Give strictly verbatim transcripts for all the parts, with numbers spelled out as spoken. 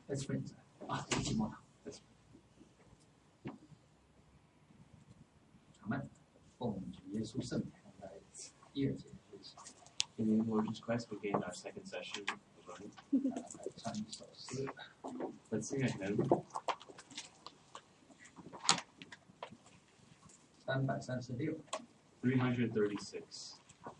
Let's pray. 啊，寂寞了。阿门。奉主耶稣圣名来第二节的学习。 In the name of Lord Jesus Christ, begin our second session of learning. 来唱一首诗。 Let's sing a hymn. 三百三十六。 three hundred thirty-six.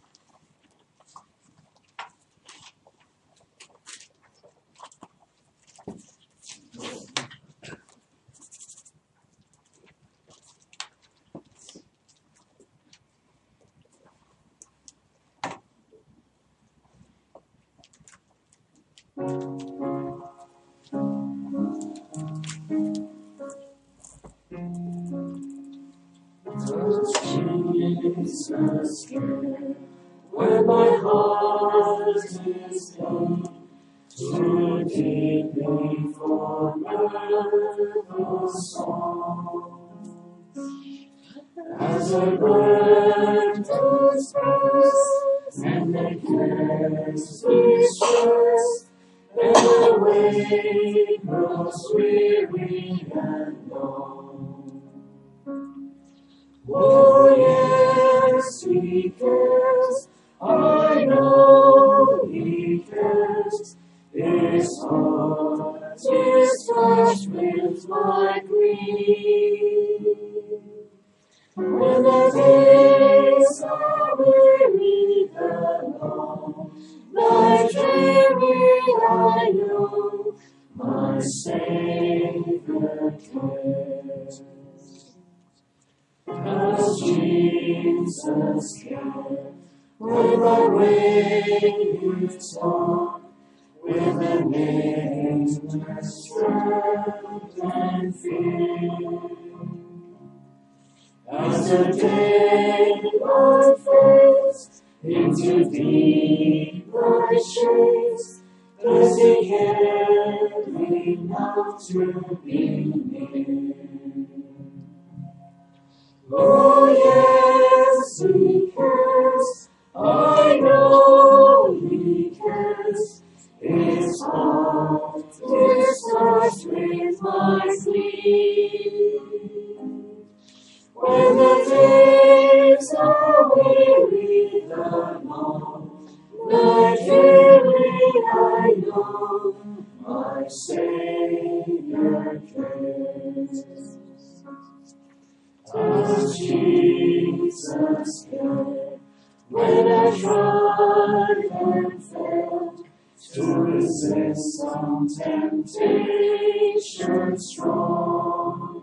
Jesus, when my heart is faint, to keep me for mirthful songs. As I burn to space, and the cares distress, and the way grows weary and long. Oh yes, He cares, I know He cares. His heart is touched with my grief. When the days are weary and long, night dreary, I know my Savior cares. Does Jesus care when my way is on, with the nameless dread and fear? As the day unfolds into deep night shades, does He hear me now to be near? Oh yes, He cares, I know He cares. His heart is touched with my grief. When the days are weary and long, night dreary, I know my Savior cares. Does Jesus care when I tried and failed to resist some temptation strong?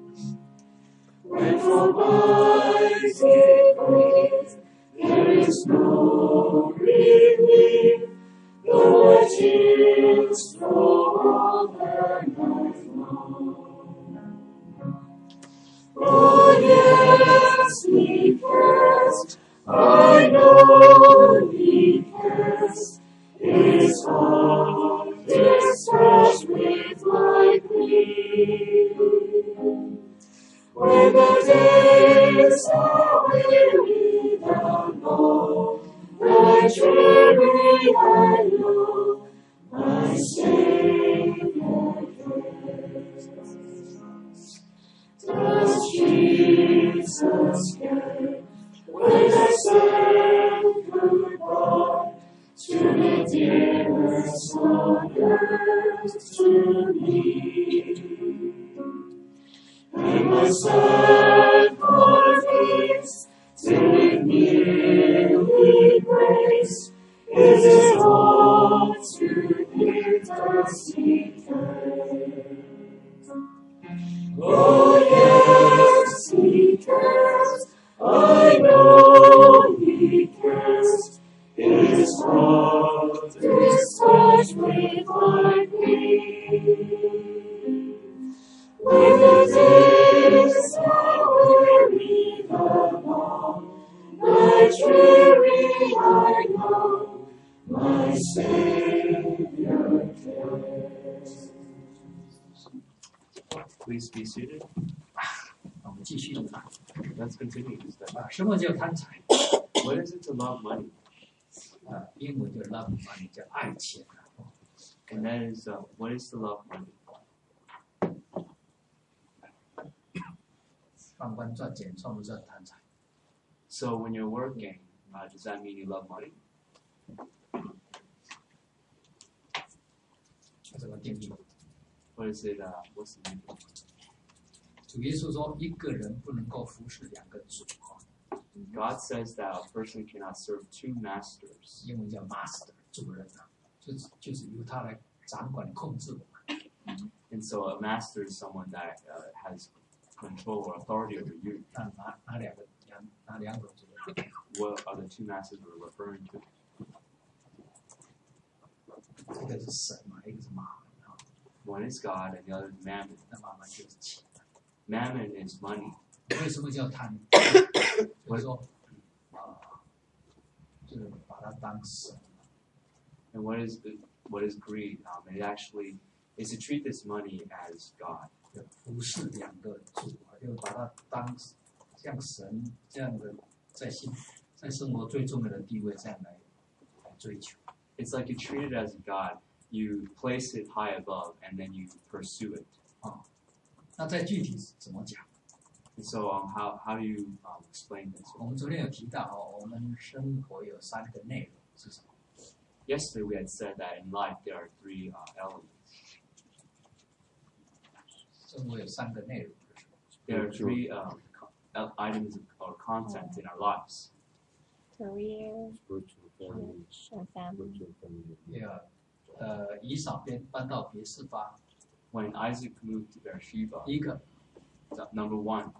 When for mighty grief there is no relief, though my tears flow all the night long. Oh yes, He cares, I know He cares. His heart is touched with my grief. When the days are weary and long, night dreary, I know my Savior cares. Does Jesus care when I say goodbye to the dearest on earth to me? And my sad heart beats till it nearly breaks. Is it all too near? Does He care? Oh yes, He cares, I know He cares. His heart is touched with my grief. When the days are weary and long, night dreary, I know my Savior cares. Please be seated. 我们继续读啊。 Let's continue this step. 啊，什么叫贪财？ What is it to love money? 啊，英文就 love money， 叫爱钱啊。 And that is, uh, what is the love of money? 上班赚钱算不算贪财？ So when you're working, uh, does that mean you love money? 怎么定义？ What is it? Uh, what's the meaning? 主耶稣说，一个人不能够服侍两个主啊， God says that a person cannot serve two masters. 英文叫 master 主人啊，就是就是由他来掌管控制我们。 And so a master is someone that uh, has control or authority over you. 那哪哪两个两哪两种主人？ What are the two masters we're referring to? 一个是神嘛，一个是马门啊。 One is God and the other is mammon. 那马门就是钱。 Mammon is money. 为什么叫贪？就是说，啊、就是把它当神。 And what is the, what is greed? Um, it actually is to treat this money as God. 就服侍两个主啊，就把它当像神这样的，在心在生活最重要的地位这样来来追求。 It's like you treat it as a God. You place it high above and then you pursue it. 啊，那在具体怎么讲？ And so um, how, how do you um, explain this? 我们昨天有提到哦，我们生活有三个内容是什么？ Yesterday we had said that in life there are three uh, elements. 生活有三个内容是什么？ There are three um, co- items or content in our lives. Career Spiritual family, and family. spiritual family. 第二，呃，以扫编搬到别是巴， When Isaac moved to Beersheba, 第一个 th- number one,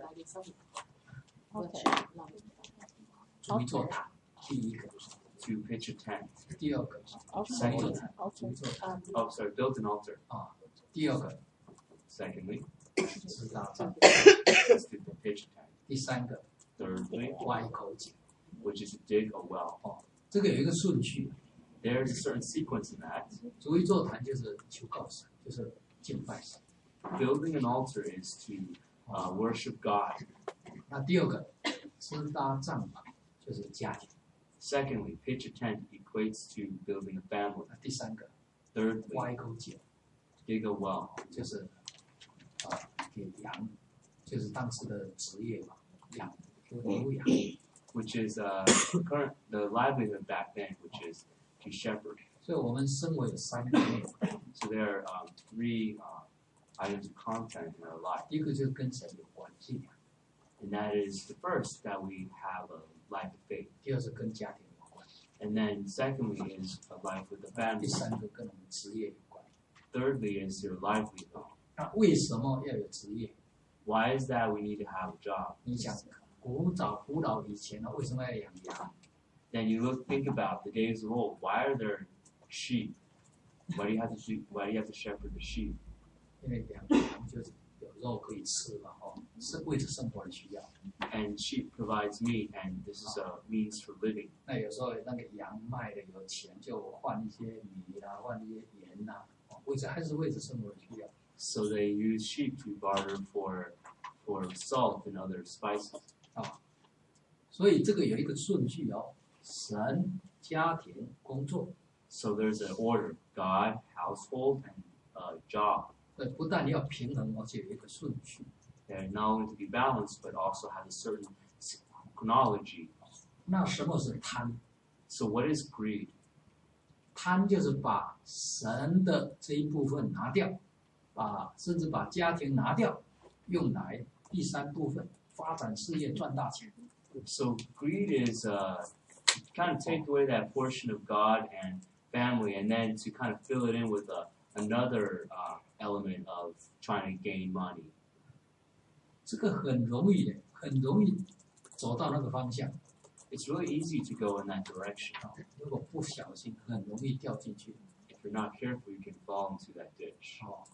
Okay. 主一座坛，第一个； to pitch a tent. 第二个， Okay. 主一座坛，主 Okay. 一座坛 Oh, sorry, build an altar. 啊；第二个， Secondly, 支搭帐； is to pitch a tent. 第三个， Thirdly, 挖一口井。 which is to dig a well. 哦，这个有一个顺序。 There's a certain sequence in that. 主一座坛就是求告神，就是敬拜神。 Building an altar is to uh, worship God. 那第二个，支搭帐篷就是家庭。 Secondly, pitch a tent equates to building a family. 那第三个， Thirdly, 挖一口井 dig a well, 就是啊、给羊，就是当时的职业嘛，养牛羊。 which is uh, current the livelihood back then, which is to shepherd. 所以我们生活有三个内容， So there are um, three uh, items of content in our life, 第一个就是跟神有关系， and that is the first that we have a life of faith, 第二是跟家庭有关， and then secondly is a life with the 第 family. 三个跟我们职业有关。 Thirdly is your livelihood. 那为什么要有职业？ Why is that we need to have a job? 你想，古早古老以前呢，为什么要养羊？ Then you look think about the days of old. Why are there sheep? Why do you have to do, why do you have to shepherd the sheep? 因为养羊就是有肉可以吃嘛，哦，是为了生活的需要。 And sheep provides meat, and this is a means for living. 那有时候那个羊卖的有钱，就换一些米啦，换一些盐啦，哦，为了还是为了生活的需要。 So they use sheep to barter for for salt and other spices. 啊，所以这个有一个顺序哦，神、家庭、工作。 So there's an order: God, household, and uh, job. 呃，不但要平衡，而且有一个顺序。 They're not only to be balanced, but also have a certain chronology. 那什么是贪？ So what is greed? 贪就是把神的这一部分拿掉，把甚至把家庭拿掉，用来第三部分发展事业赚大钱。 So greed is uh, to kind of take away that portion of God and family, and then to kind of fill it in with a, another uh, element of trying to gain money. 这个很容易的，很容易走到那个方向 It's really easy to go in that direction. 啊！如果不小心，很容易掉进去。 If you're not careful, you can fall into that ditch. 哦，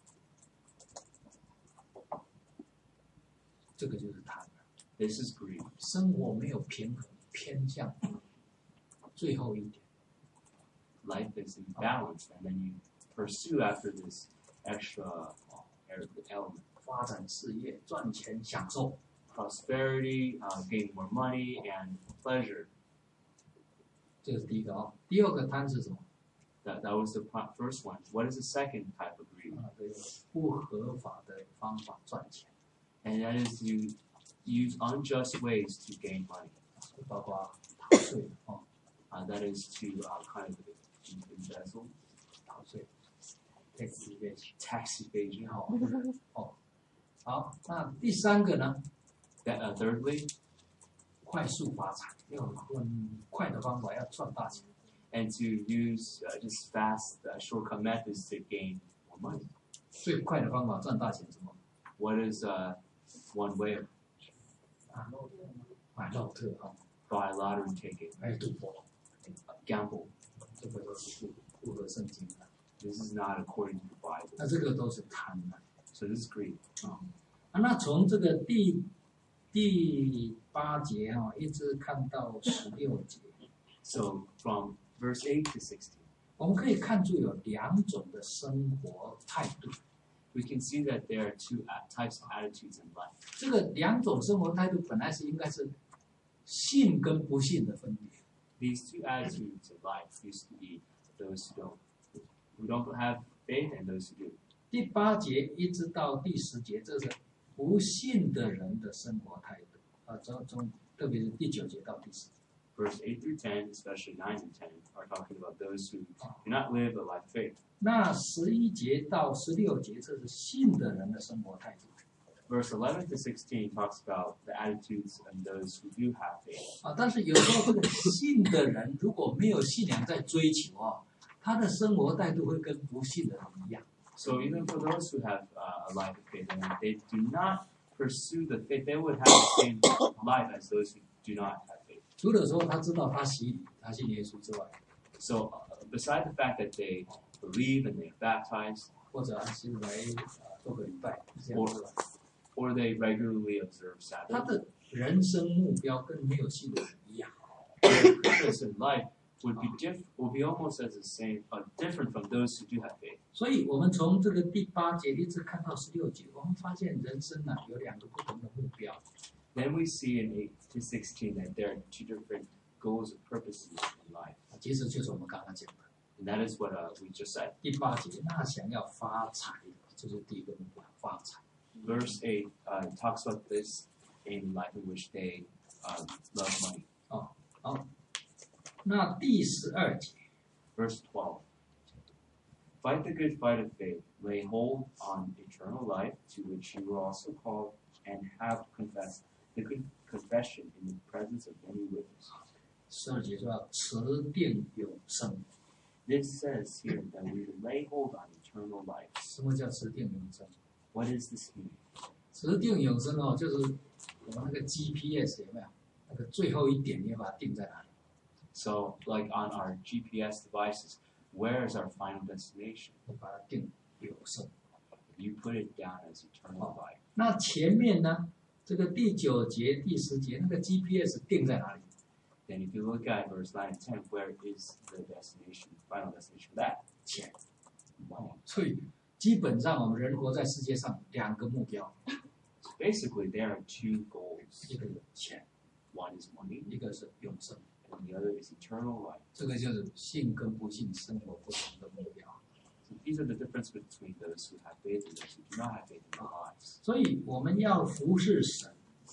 这个就是贪。 This is greed. 生活没有平衡，偏向最后一点。 Life is imbalanced, and then you pursue after this extra uh, element. 发展事业、赚钱、享受， Prosperity, uh, gain more money, and pleasure. 这是第一个啊、第二个贪是什么？ That, that was the pro- first one. What is the second type of greed? 啊，对，不合法的方法赚钱， And that is to use unjust ways to gain money. 包括逃税哦， Uh, that is to uh, kind of embezzle, 逃税，tax evasion。 tax evasion. 好，哦，好，那第三个呢？ That, uh, thirdly, 快速发财，用很快的方法要赚大钱。 and to use uh, just fast uh, shortcut methods to gain more money. 最快的方法赚大钱是什么？ What is uh, one way of 啊，买乐特哈， buy a lottery ticket, 还有赌博， gamble? 这个都是不不合圣经的。 This is not according to the Bible. 那这个都是贪婪 So this is greed. 啊。啊，那从这个第第八节哈、一直看到十六节， So from verse eight to sixteen, 我们可以看出有两种的生活态度。 we can see that there are two a- types of attitudes in life. 这个两种生活态度本来是应该是信跟不信的分别。 These two attitudes in life used to be those who don't who don't have faith and those who do. 第八节一直到第十节，这是不信的人的生活态度啊，从从特别是第九节到第十节。 Verse eight through ten, especially nine and ten, are talking about those who do not live a life of faith. 那十一节到十六节，这是信的人的生活态度 Verse eleven to sixteen talks about the attitudes of those who do have faith. 啊。但是有时候这个信的人如果没有信仰在追求啊，他的生活态度会跟不信的人一样。 So even for those who have uh, a life of faith, and if they do not pursue the faith, they would have the same life as those who do not have faith. 除了说他知道他洗礼，他信耶稣之外， So uh, beside the fact that they believe and they are baptized, 或者还是来啊做个礼拜这样子吧， or they regularly observe 他 Sabbath, 的人生目标跟没有信的人一样。 their purpose in life would be diff- will be almost as the same, uh, different from those who do have faith. 所以，我们从这个第八节一直看到十六节，我们发现人生呢、有两个不同的目标。 Then we see in eight to sixteen that there are two different goals and purposes in life. 其实就是我们刚刚讲的 And that is what uh, we just said. 第八节，那想要发财的，这是第一个目标，发财。 Verse eight uh, talks about this in life in which they um, love money. 好，那第十二节， Verse twelve. Fight the good fight of faith, lay hold on eternal life, to which you were also called, and have confessed the good confession in the presence of many witnesses. 十二节说要持定永生。 This says here that we should lay hold on eternal life. 什么叫持定永生？ What does this mean? 持定永生哦，就是我们那个 G P S 有没有？那个最后一点你要把它定在哪里？ So, like on our G P S devices, where is our final destination? 你把它定永生。 You put it down as eternal life. 那前面呢？这个第九节、第十节，那个 G P S 定在哪里？ Then if you look at verse nine and ten, where is the destination, final destination for that? 钱。哦，所以基本上我们人活在世界上两个目标， So basically, there are two goals. 一个是钱， One is money, 一个是永生。 and the other is eternal life. 这个就是信跟不信生活不同的目标。 So these are the difference between those who have faith and those who do not have faith in their lives. 所以我们要服侍神，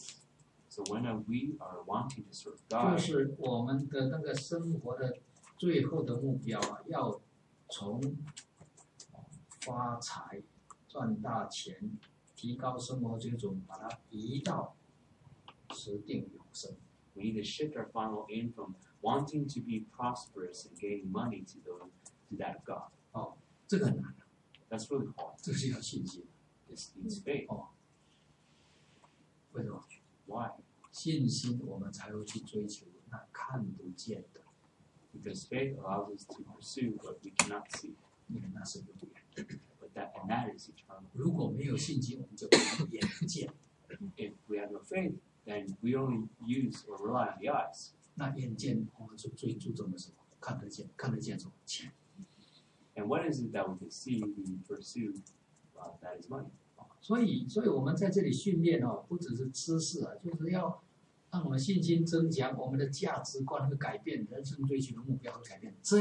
So when uh, we are wanting to serve 就 God, 是我们的那个生活的最后的目标啊，要从哦发财、赚大钱、提高生活水准，把它移到持定永生。 we need to shift our final aim from wanting to be prosperous and gaining money to those to that of God. 哦，这个很难， That's really hard. 这个是要信心。 This needs faith. 哦，为什么？ Why? 信心我们才会去追求那看不见的， Because faith allows us to pursue what we cannot see, 因为那是永远。 but that and that is eternal. 如果没有信心，我们就没有眼见。 If we have no faith, then we only use or rely on the eyes. 那眼见我们就最注重的是什么？看得见，看得见什么？钱。 And what is it that we can see we pursue? Uh, that is money. 所以，所以我们在这里训练哦，不只是知识啊，就是要让我们信心增强，我们的价值观会改变，人生追求的目标会改变，这样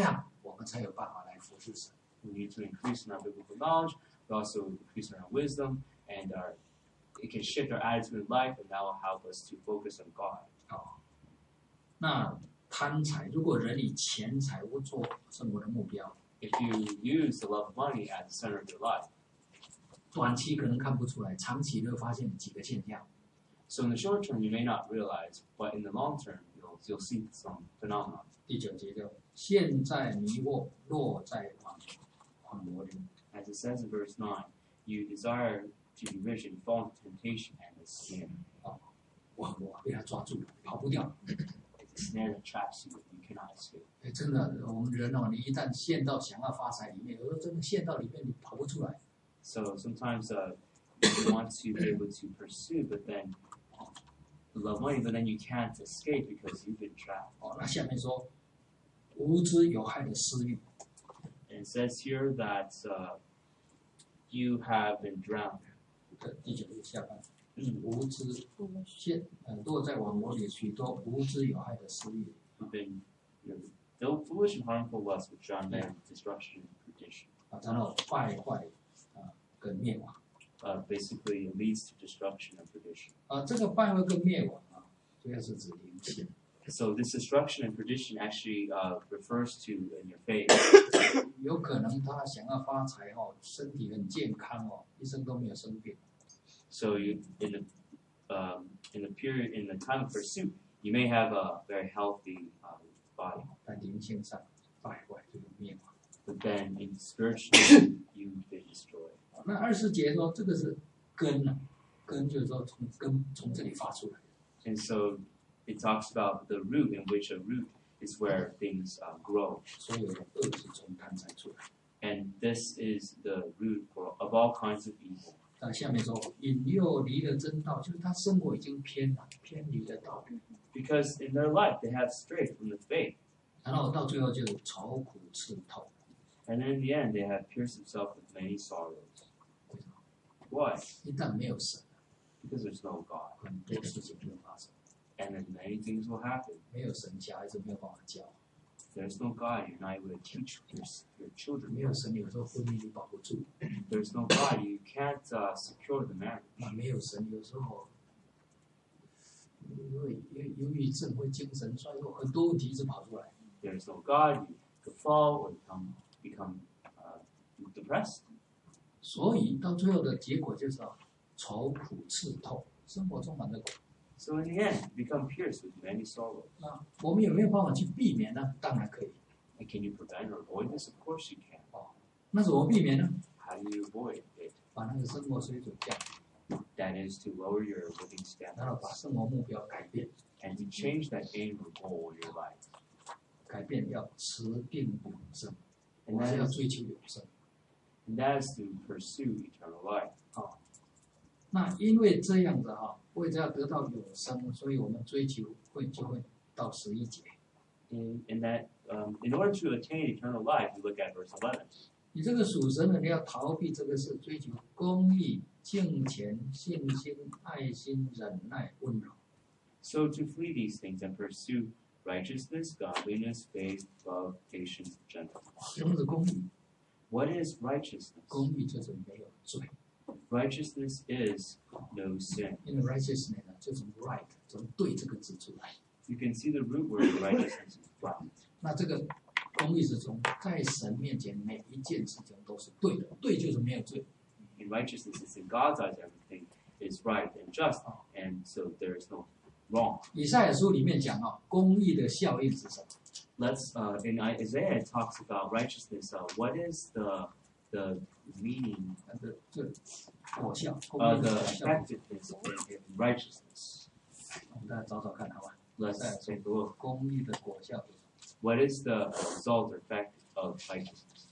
我们才有办法来服侍神。 We need to increase in our biblical knowledge, but also increase in our wisdom, and our it can shift our attitude in life, and that will help us to focus on God. 哦，那贪财，如果人以钱财物做生活的目标， If you use the love of money as the center of your life, 短期可能看不出来，长期就会发现几个现象。 so in the short term you may not realize, but in the long term you'll you'll see some phenomena. 第九节就现在迷惑，落在网网罗里。 As it says in verse nine, you desire to be rich and fall into temptation and the snare. 网罗被他抓住了，跑不掉。 It's a snare that traps you, you cannot escape. 哎，真的，我们人哦，你一旦陷到想要发财里面，有时候真的陷到里面，你跑不出来。 So sometimes uh, you want to be able to pursue, but then you love money, but then you can't escape because you've been trapped. 哦，那下面说，无知有害的私欲， And it says here that uh, you have been drowned. 这第九节下半，无知陷呃落在网罗里许多无知有害的私欲。 You've been, you know, though foolish and harmful lusts which drown men in destruction and perdition. 啊，然后败坏啊跟灭亡 Uh, basically, it leads to destruction and perdition. 啊，这个败坏跟灭亡啊，主要是指灵性。 So this destruction and perdition actually uh, refers to in your faith. 有可能他想要发财哦，身体很健康哦，一生都没有生病。 So you, in the um, in the period in the time of pursuit, you may have a very healthy uh, body, 在灵性上败坏就是灭亡。 but then in spiritually you've been destroyed. 那二十节说这个是根啊，根就是说从根从这里发出来。 And so it talks about the root, in which a root is where things uh, grow. 所有的恶是从贪财出来。 And this is the root for, of all kinds of evil. 那下面说引诱离了真道，就是他生活已经偏了，偏离了道理。 Because in their life they have strayed from the faith. 然后到最后就是愁苦刺痛。 And in the end they have pierced themselves with many sorrows. Why? 一旦没有神， Because there's no God. 很多事情就会发生。 And then many things will happen. 没有神，小孩子没有办法教； There's no God, you're not able to teach your, your children. 没有神，有时候婚姻你保不住； There's no God, you can't uh, secure the marriage. 那没有神，有时候因为忧郁症会精神衰弱，很多问题一直跑出来。 There's no God, you could fall or become, become uh, depressed. 所以到最后的结果就是啊，愁苦刺痛，生活充满了苦。 So in the end, you become pierced with many sorrows. 那我们有没有办法去避免呢？当然可以。 And can you prevent or avoid this? Of course you can. 那怎么避免呢？ How do you avoid it? 把那个生活水准降低， That is to lower your living 然后把 standards 生活目标改变， and to change that aim or goal in your life. 改变要持定永生， And 我是 that 要 is, 追求永生。 and that is to pursue eternal life. 那因为这样的哈，为了要得到永生，所以我们追求会就会到十一节。 In, in that, um, in order to attain eternal life, you look at verse eleven. 你这个属神的，你要逃避这个事，追求公义、敬虔、信心、爱心、忍耐、温柔。 So to flee these things and pursue righteousness, godliness, faith, love, patience, gentleness. 什么是公义？ What is righteousness? 公义就是没有罪， Righteousness is no sin. 因为 righteousness 呢，就从 right 从对这个字出来。 You can see the root word of righteousness is right. 那这个公义是从在神面前每一件事情都是对的，对就是没有罪。 In righteousness, it's in God's eyes everything is right and just, and so there is no wrong. 以赛亚书里面讲啊，公义的效应是什么？ Let's uh, in Isaiah it talks about righteousness. Uh, what is the the meaning, 那个这果效，公 uh, 义 the 的果效， effectiveness in, in righteousness? 我们大家找找看，好吧？ Let's take a look. 公义的果效是什么？ What is the result or effect of righteousness?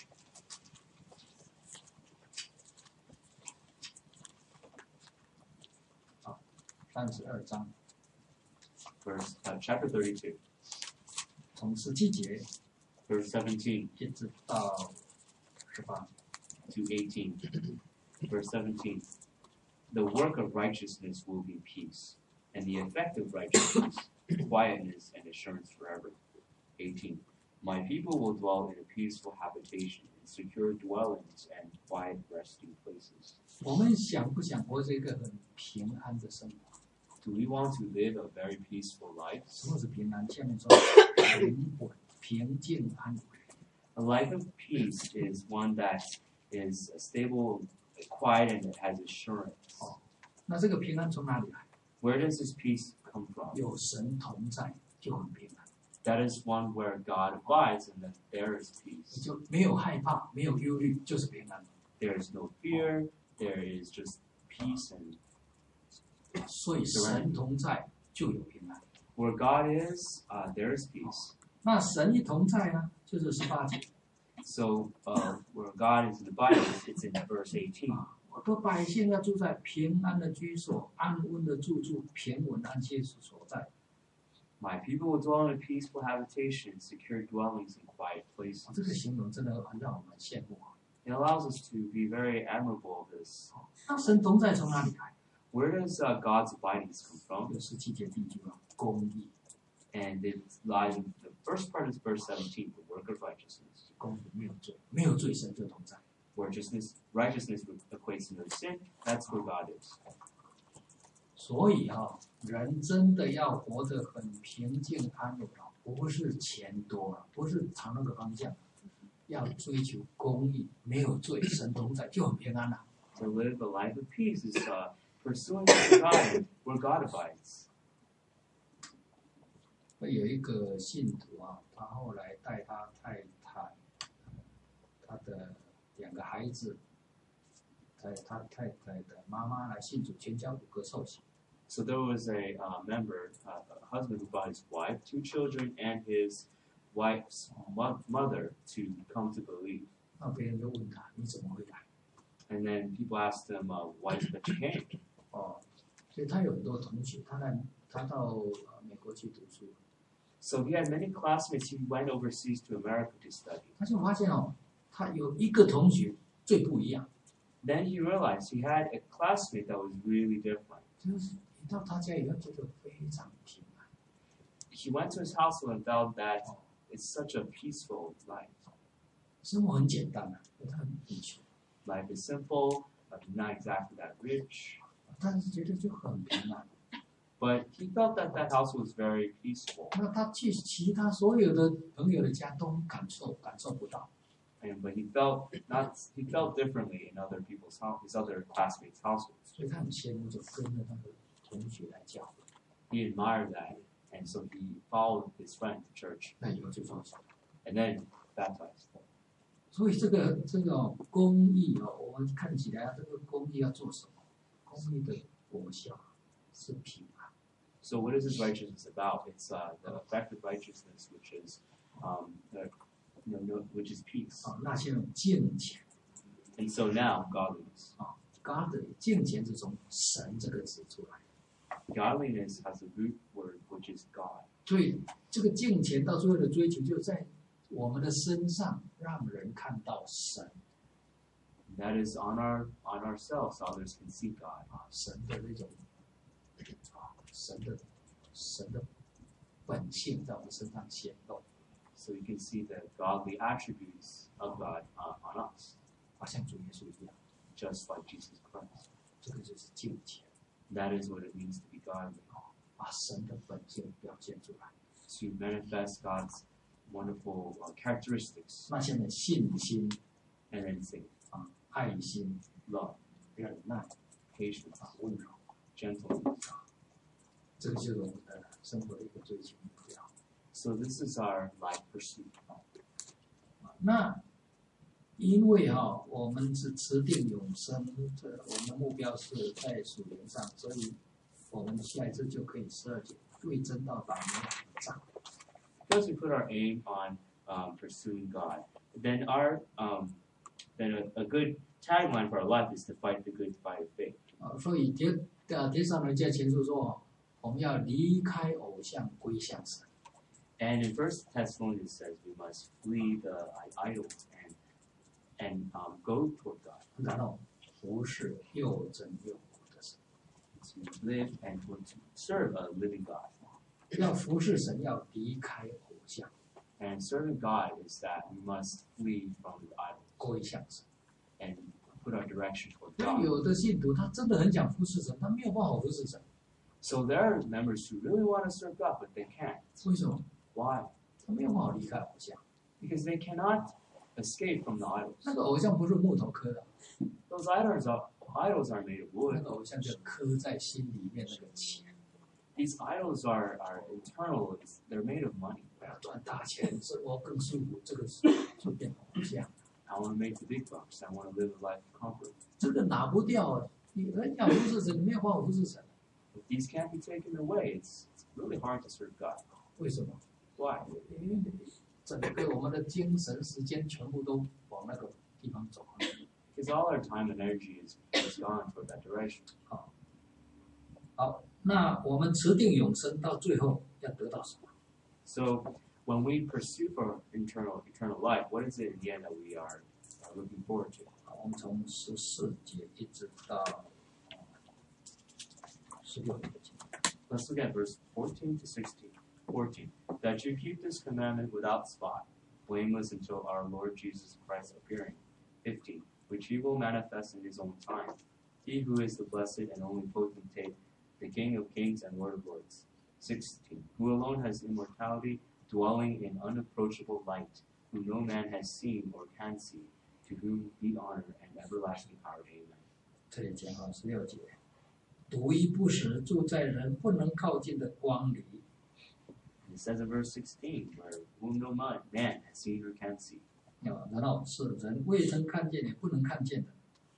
三十二章， Verse uh, chapter thirty-two, 从十七节 verse seventeen 一直到十八。 to eighteen. Verse seventeen. The work of righteousness will be peace, and the effect of righteousness, quietness and assurance forever. eighteen. My people will dwell in a peaceful habitation, in secure dwellings and quiet resting places. 我们想不想活这个很平安的生活？ Do we want to live a very peaceful life? 什么是平安？下面说平稳、平静、安稳。 A life of peace is one that is stable, quiet, and it has assurance. 那这个平安从哪里来？ Where does this peace come from? 有神同在就很平安， That is one where God abides, and that there is 你 peace. 就没有害怕，没有忧虑，就是平安。 There is no fear. There is just peace, and 所以神同在就有平安。 where God is, uh, there is peace. 那神一同在呢，就是十八节 So uh, where God is in the Bible, it's in verse eighteen. 啊，我的百姓要住在平安的居所，安稳的住处，平稳安歇所在。 My people will dwell in a peaceful habitation, secure dwellings, and quiet 哦这个 places. 形容真的很让我们羡慕啊。 It allows us to be very admirable of this. 那神同在从哪里来？ Where does uh, God's abidings come from? 有十七节第一句话，公义， And it lies in the first part is verse seventeen, the work of righteousness. 公义没有罪，没有罪神就同在。 Where righteousness, righteousness equates to no sin, that's where God is. 所以啊，人真的要活得很平静安稳啊，不是钱多啊，不是朝那个方向，要追求公义，没有罪，神同在就很平安了、 To live a life of peace is uh, pursuing God where God abides. 有一个信徒啊，他后来带他太太，他的两个孩子，带他太太的妈妈来信主，全家五个受洗。 So there was a uh, member, uh, a husband who brought his wife, two children, and his wife's mo- mother to come to believe. 那别人就问他，你怎么会来？ And then people asked him, uh, why is it that you came? 哦，所以他有很多同学，他来他到呃美国去读书， So he had many classmates. He went overseas to America to study. 他就发现哦，他有一个同学最不一样， Then he realized he had a classmate that was really different. 就是一到他家以后觉得非常平安。 He went to his household and felt that it's such a peaceful life. 生活很简单啊，因为他很贫穷， Life is simple, but not exactly that rich. 但是觉得就很平安。 But he felt that that house was very peaceful. 那他去其他所有的朋友的家都感受感受不到， And but he felt not he felt differently in other people's house, his other classmates' households. 所以他很羡慕，就跟着他的同学来教会。 He admired that, and so he followed his friend to church 那以后就放手。 and then baptized. 所以这个这个公益哦，我们看起来这个公益要做什么？公益的果效是平安。 So what is his righteousness about? It's uh, the effect of righteousness, which is um, the, no, no, which is peace. 啊，那些人敬虔 And so now godliness. 啊，God 敬虔是从神这个字出来， Godliness has a root word which is God. 所以这个敬虔到最后的追求，就在我们的身上让人看到神 That is on our on ourselves, so others can see God. 啊，神的那种啊，神的神的本性在我们身上显露， So you can see the godly attributes of God uh, on us, 啊，像主耶稣一样， just like Jesus Christ. 这个就是敬虔 That is what it means to be godly, 把神的本性表现出来。 to manifest God's wonderful uh, characteristics, 那现在信心 and then say 啊，爱心、 love, 忍耐 patience, 啊，温柔， gentleness. 这个就是我们的生活的一个追求目标。 So this is our life pursuit. 那因为哈、哦，我们是持定永生，这我们的目标是在属灵上，所以我们下一次就可以十二节为真道打美好的仗。 Because we put our aim on um, pursuing God, then our um, then a, a good tagline for our life is to fight the good fight of faith. 啊，所以帖呃帖撒罗尼迦前书说，我们要离开偶像，归向神。 And in First Thessalonians says we must flee the idols and and um, go toward God, 然后服侍又真又活的神。 to live and to serve a living God. 要服侍神，要离开偶像。 And serving God is that we must flee from the idols 归向神。 and put our direction toward 所以 God. 有的信徒他真的很想服侍神，他没有办法服侍神， So there are members who really want to serve God, but they can't. 为什么？ Why? 他没有办法离开偶像。 Because they cannot escape from the 那 idols. 个偶像不是木头刻的， Those idols are idols are made of 那 wood. 个偶像就刻在心里面那个钱。 These idols are, are internal. It's, they're made of money. 我要赚大钱，生活更舒服，这个是就变成偶像。 I want to make the big bucks. I want to live a life of comfort. 这个拿不掉啊！你很想服侍神，你没有办法服侍神， If these can't be taken away, it's, it's really hard to serve God. 为什么？ Why? 因为整个我们的精神时间全部都往那个地方走。 Because all our time and energy is, is gone toward that direction. 好，那我们持定永生，到最后要得到什么？ So when we pursue for internal eternal life, what is it in the end that we are, are looking forward to? 好，我们从十四节一直到十六节。 Let's look at verse fourteen to sixteen. fourteen. That you keep this commandment without spot, blameless until our Lord Jesus Christ appearing. fifteen. Which he will manifest in his own time. He who is the blessed and only potentate, the King of kings and Lord of lords. sixteen. Who alone has immortality, dwelling in unapproachable light, who no man has seen or can see, to whom be honor and everlasting power. Amen. 这里讲到十六节，独一不实，住在人不能靠近的光里。 And it says in verse sixteen, where whom no man, man has seen or can see. 啊，然后是人未曾看见也不能看见的。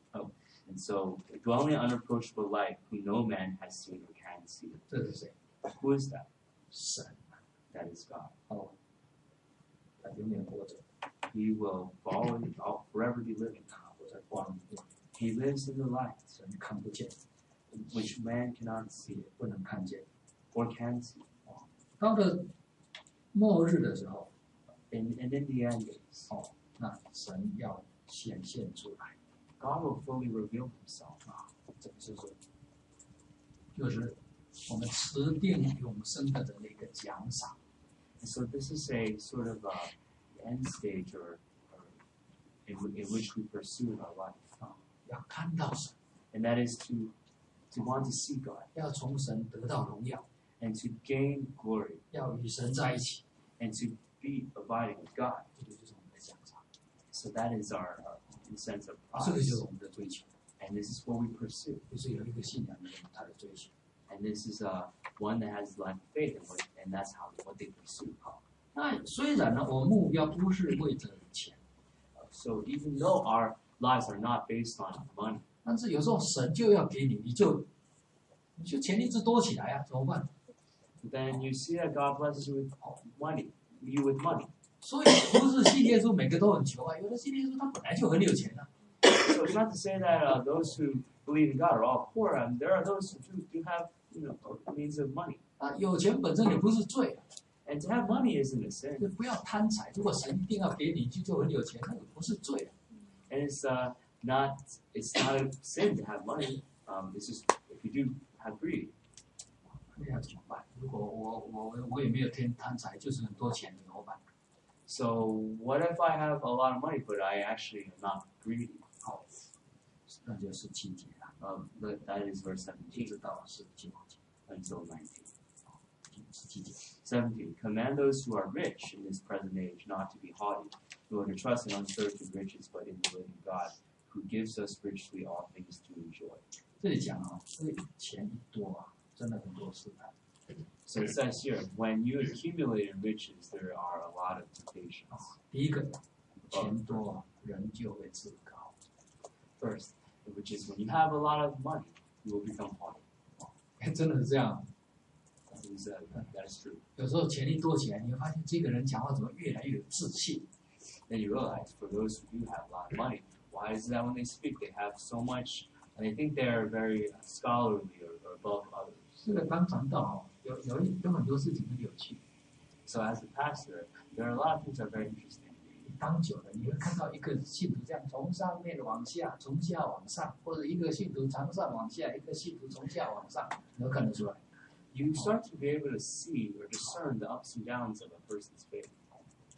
And so, dwelling in unapproachable light, who no man has seen or can see. 这是谁？ Who is that? 神。 That is God. 哦，他永远活着， He will follow, I'll forever be living. 他活在光里面， He lives in the light, 神看不见， which man cannot see 也不能看见。 or can see. 到了末日的时候， And, and in the end days, 哦，那神要显现出来， God will fully reveal himself. 啊，这就是就是我们持定永生的人的一个奖赏。 And so this is a sort of a end stage or, or in, in which we pursue our life. 啊，要看到神， And that is to, to want to see God 要从神得到荣耀， and to gain glory 要与神在一起， and to be abiding with God. 这个就是我们的奖赏， So that is our, our in sense of 这个 prize. 就是我们的追求， And this is what we pursue. 就是有一个信仰的人他的追求。 And this is uh, one that has life of faith, and, what, and that's how what they pursue. 那虽然呢，我们目标不是为着钱， So even though our lives are not based on money, 但是有时候神就要给你，你就你就钱一直多起来啊，怎么办？ then you see that God blesses you with money, you with money. 所以不是信耶稣每个都很穷啊，有的信耶稣他本来就很有钱啊。 So it's not to say that uh, those who believe in God are all poor. And there are those who do, do have, you know, means of money. 啊，有钱本身也不是罪啊， And to have money isn't a sin. 就不要贪财。如果神一定要给你，就就很有钱，那个不是罪啊。 And it's uh, not it's not a sin to have money. Um, it's just if you do have greed. 那要怎么办？如果我我我也没有天贪财，就是很多钱，怎么办？ So what if I have a lot of money, but I actually am not greedy? 好，那就十七节了， Um, that, that is verse 一 seventeen 直到十九节， until nineteen. 十七节。 seventeen. Command those who are rich in this present age not to be haughty, nor to trust in uncertain riches, but in the living God, who gives us richly all things to enjoy. 这里讲啊，这个钱一多啊，真的很多试探。 So it says here, when you accumulate in riches, there are a lot of temptations. 第一个，钱多啊，人就会自高。 First, which is when you have a lot of money, you will become haughty. 哎，真的是这样。 That is, uh, that is true. 有时候钱一多起来，你会发现这个人讲话怎么越来越有自信。 Then you realize, for those who do have a lot of money, why is it that when they speak, they have so much, and they think they're very scholarly or, or above others? 这个当传道哦，有有一有很多事情很有趣。 So as a pastor, there are a lot of things that are very interesting. 当久了，你会看到一个信徒这样从上面往下，从下往上，或者一个信徒从上往下，一个信徒从下往上，你都看得出来。 You start to be able to see or discern the ups and downs of a person's faith.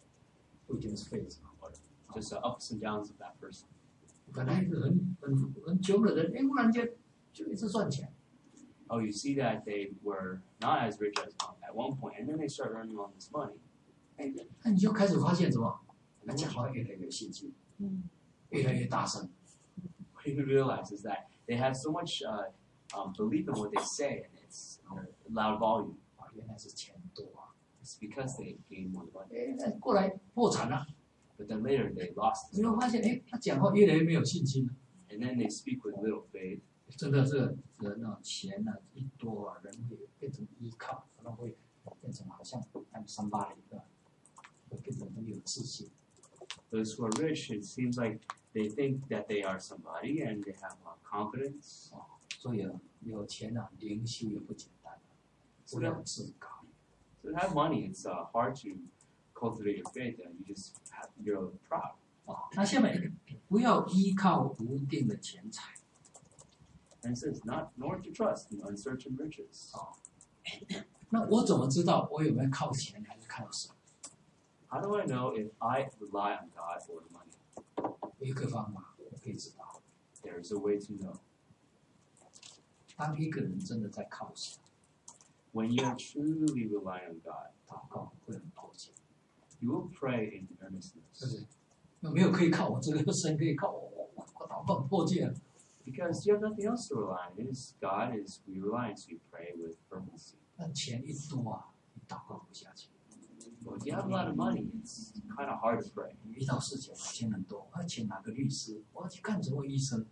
不一定是废纸， just uh, ups and downs of that person. 本来是很很很穷的人，哎，忽然间就一直赚钱。 Oh, you see that they were not as rich as at one point, and then they start earning all this money. 哎，那你就开始发现什么？他讲话越来越信心， 嗯， 越来越大声。 What you realize is that they have so much uh, um, belief in what they say, and it's uh, loud volume. 啊，原来是钱多啊！ It's because they gain more money. 哎，那过来破产了， But then later they lost 你 it, 会发现，哎，他讲话越来越没有信心了。 and then they speak with little faith. 真的是人啊，钱啊一多啊，人会变成依靠，可能会变成好像 I'm somebody 的，会变成很有自信。 Those who are rich, it seems like they think that they are somebody, and they have uh, confidence. 哦，所以啊，有钱啊，灵修也不简单，不要自高。 So to have money, it's uh, hard to cultivate your faith, and you just have you're proud. 哦，那下面不要依靠不定的钱财。 And it says, not nor to trust in uncertain riches. 哦，那我怎么知道我有没有靠钱还是靠神？ How do I know if I rely on God or money? 有一个方法我可以知道， There is a way to know. 当一个人真的在靠神， When you are truly relying on God, 祷告会很迫切， you will pray in 是不 earnestness. 是？有没有可以靠我这个神可以靠我？我我我祷告很迫切。 Because you have nothing else to rely on. It is God is we rely on, so you pray with fervency. 但钱一多啊，你祷告不下去。 But if you have a lot of money, it's kind of hard to pray. 遇到事情钱很多，我要请哪个律师？我要去看什么医生？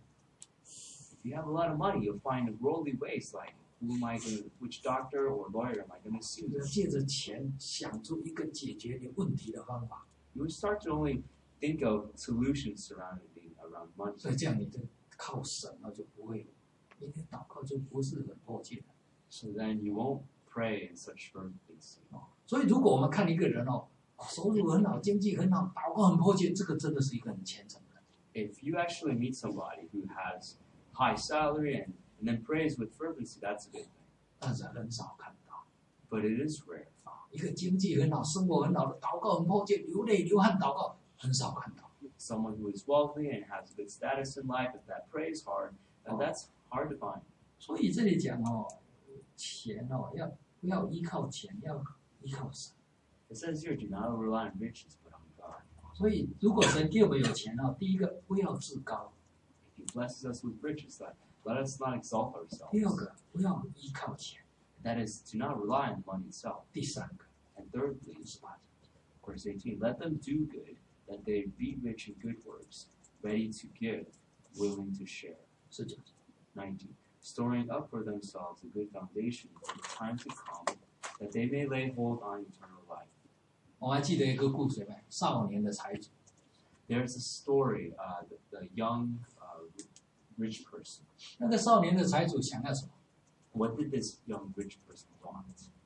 If you have a lot of money, you'll find worldly ways like who am I going to, which doctor or lawyer am I going to 就 sue? 是借着钱想出一个解决你问题的方法， You would start to only think of solutions surrounding around money. 所以这样你就靠神了，就不会，你的祷告就不是很迫切的。 So then you won't pray in such fervency. 哦，所以如果我们看一个人哦，收入很好，经济很好，祷告很迫切，这个真的是一个很虔诚的人。 If you actually meet somebody who has high salary and, and then prays with fervency, that's a good thing. 但是很少看到 But it is rare. 啊，一个经济很好、生活很好的，祷告很迫切，流泪流汗祷告，很少看到。 Someone who is wealthy and has good status in life, if that prays hard, and that's hard to find. 所以这里讲哦，钱哦，要不要依靠钱，要依靠神。 It says here, do not rely on riches, but on God. 所以如果神给我们有钱哦，第一个不要自高， If He blesses us with riches, let, let us not exalt 第二 ourselves. 个不要依靠钱， That is, to not rely on money itself. 第三个 And thirdly, 十八节， verse eighteen, let them do good, that they be rich in good works, ready to give, willing to share. 十九节， nineteen, storing up for themselves a good foundation for the time to come, that they may lay hold on eternal life. 我还记得一个故事没？少年的财主， There's a story, uh, the, the young uh, rich person. 那个少年的财主想要什么？ What did this young rich person want?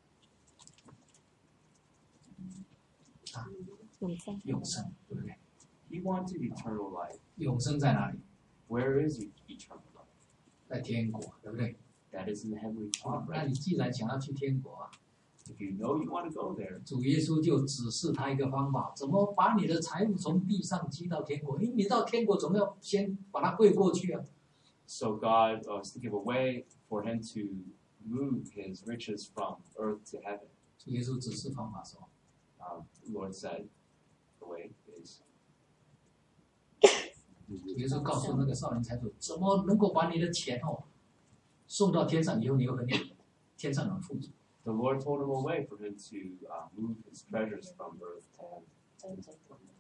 永生。 永生，对不对？ He wanted eternal life. 永生在哪里？ Where is e- eternal life? 在天国，对不对？ That is in the heavenly 啊 kingdom. 那你既然想要去天国啊， If you know you want to go there, 主耶稣就指示他一个方法，怎么把你的财物从地上积到天国？因为你到天国总要先把它汇过去啊。 so God uh, was to give a way for him to move his riches from earth to heaven. 主耶稣指示方法说， Um, the Lord said, the way is 主耶稣告诉那个少年财主，怎么能够把你的钱哦送到天上，以后你会很有天上很富足。 the Lord told him a way for him to uh, move his treasures from earth to heaven.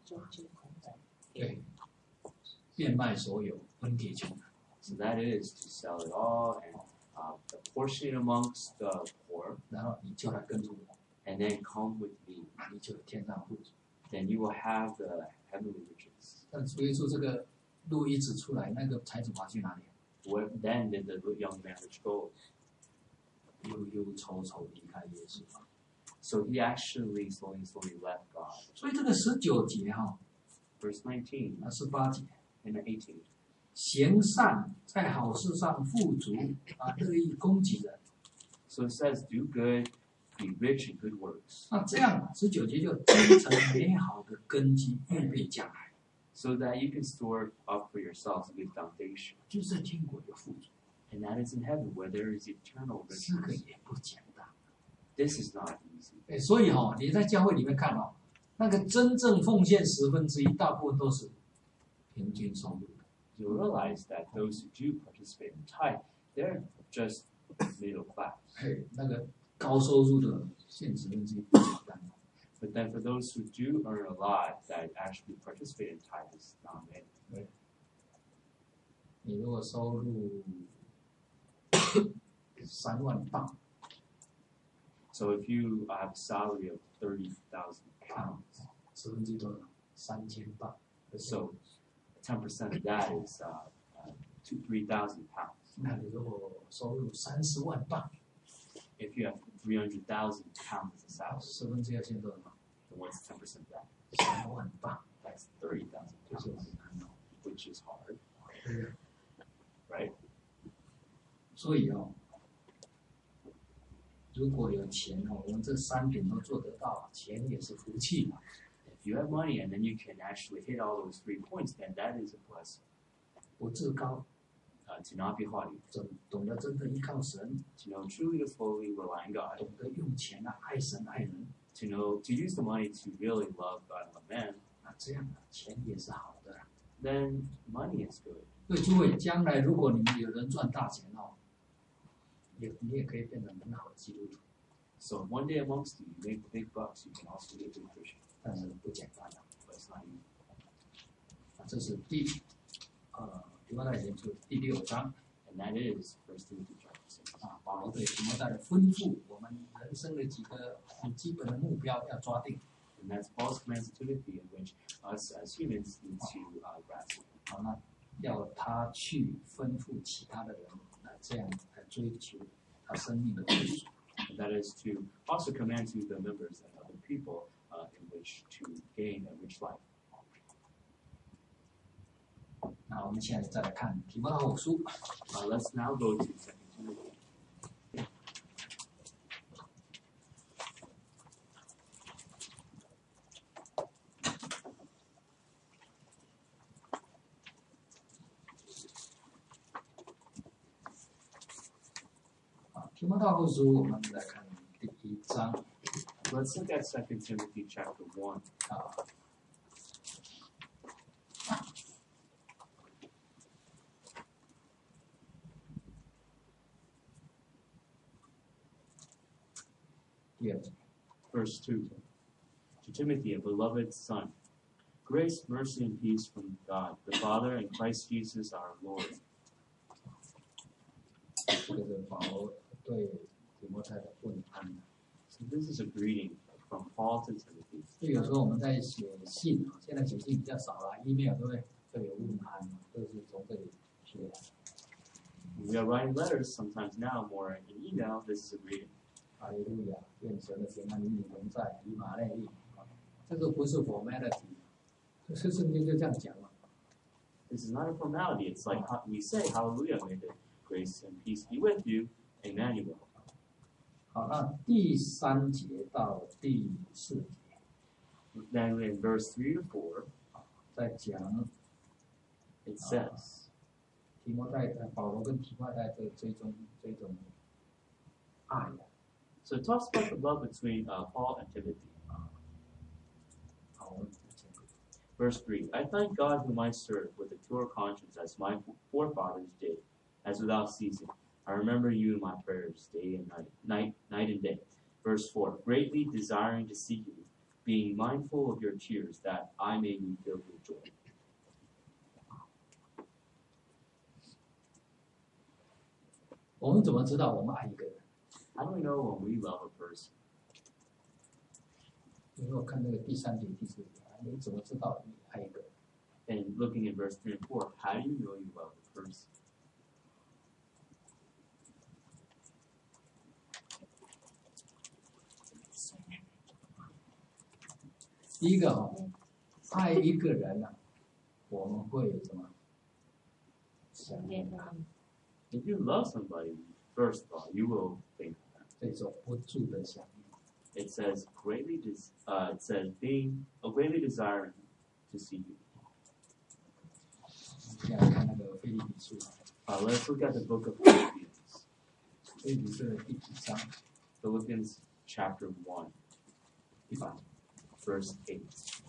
对，变卖所有，分给穷人。 So that is to sell it all and uh, portion it amongst the poor, 然后你就来跟着我， and then come with me. 你就有天上富足。 Then you will have the heavenly riches. 但主耶稣这个路一指出来，那个财主跑去哪里？ What then did the young man rich go? 忧忧愁愁离开耶稣。 So he actually slowly, slowly left God. 所以这个十九节哈、 Verse nineteen 啊十八节， and eighteen. 行善在好事上富足啊，乐意供给人。 So it says, do good, be rich in good works, 那这样十九节就积成美好的根基，预备将来， so that you can store up for yourselves a good foundation. 就是天国的富足， And that is in heaven where there is eternal 这个 riches. 也不简单。 This is not easy. 哎，所以哈、哦，你在教会里面看哦，那个真正奉献十分之一，大部分都是平均收入的。 You'll realize that those who do participate in tithe, they're just middle class. 嘿，那个高收入的献十分之一不简单哦。 But then for those who do earn a lot that actually participate in tithe is not many. 你如果收入三万磅， So if you have a salary of thirty thousand pounds, 十分之一多少？三千磅。 so ten percent of that is uh, uh, two, three thousand pounds. 那你如果收入三十万磅， If you have three hundred thousand pounds as a salary, 十分之一要献多少？ then what's ten percent of that? 三万磅， That's thirty thousand 就是 pounds, 很难哦。 which is hard, 对不对？ right? 所以哦，如果有钱哦，我们这三点都做得到，钱也是福气嘛。 If you have money and then you can actually hit all those three points, then that is a blessing. 不自高， Uh, to not be haughty, 懂懂得真的依靠神， to know truly to fully rely on God, 懂得用钱啊，爱神爱人， to know to use the money to really love God and love man, 那这样啊，钱也是好的啦。 then money is good. 所以诸位，将来如果你们有人赚大钱哦，也你也可以变成很好的基督徒， So if one day amongst you, you make big bucks, you can also be a good Christian. 但是不简单的。 But it's not easy. 啊，这是第呃提摩太前书第六章 And that is First Timothy chapter six. 啊，保罗对提摩太的吩咐，我们人生的几个很基本的目标要抓定。 And that's Paul's command to Timothy, in which us as humans need to uh, grasp. 好，那要他去吩咐其他的人，那这样来追求他生命的归属。 And that is to also command to the members and other people uh, in which to gain a rich life. 那我们现在再来看提摩太后书 Uh, let's now go to Second Timothy. 啊，提摩太后书我们来看第一章 Let's look at Second Timothy chapter one. 啊。第二章 Verse two. To Timothy, a beloved son, grace, mercy, and peace from God, the Father, and Christ Jesus our Lord. 这个是保罗对提摩太的问安。 So this is a greeting from Paul to Timothy. 所以有时候我们在写信啊，现在写信比较少了 ，email 对不对？都有问安嘛，都是从这里学来。 We are writing letters sometimes now more in email. This is a greeting. 哈利路亚，愿神的平安与你同在，以马内利。啊这个不是 formality，这圣经就这样讲嘛。 This is not a formality. It's like we say, Hallelujah, may the grace and peace be with you, Emmanuel. 好，那第三节到第四节， Then in verse three to four, 在讲 it says, 提摩太，呃保罗跟提摩太这这种这种爱啊。 so it talks about the love between uh, Paul and Timothy. 好，我们讲 Verse three, I thank God whom I serve with a pure conscience as my forefathers did, as without ceasing. I remember you in my prayers day and night, night, night and day. Verse four, greatly desiring to see you, being mindful of your tears, that I may be filled with joy. 我们怎么知道我们爱一个人？ How do we know when we love a person? 你如果看那个第三节、第四节，你怎么知道你爱一个人？ And looking at verse three and four, how do you know you love a person? 第一个哦，爱一个人呢、啊，我们会什么？想念他， If you love somebody, first of all, you will think of them. 这种不住的想念。 it says greatly des- uh, it says being uh, greatly desiring to see you. 现在看那个腓立比书， Uh, let's look at the book of Philippians. 腓立比书的第几章？ Philippians chapter one, 第八。 verse eight.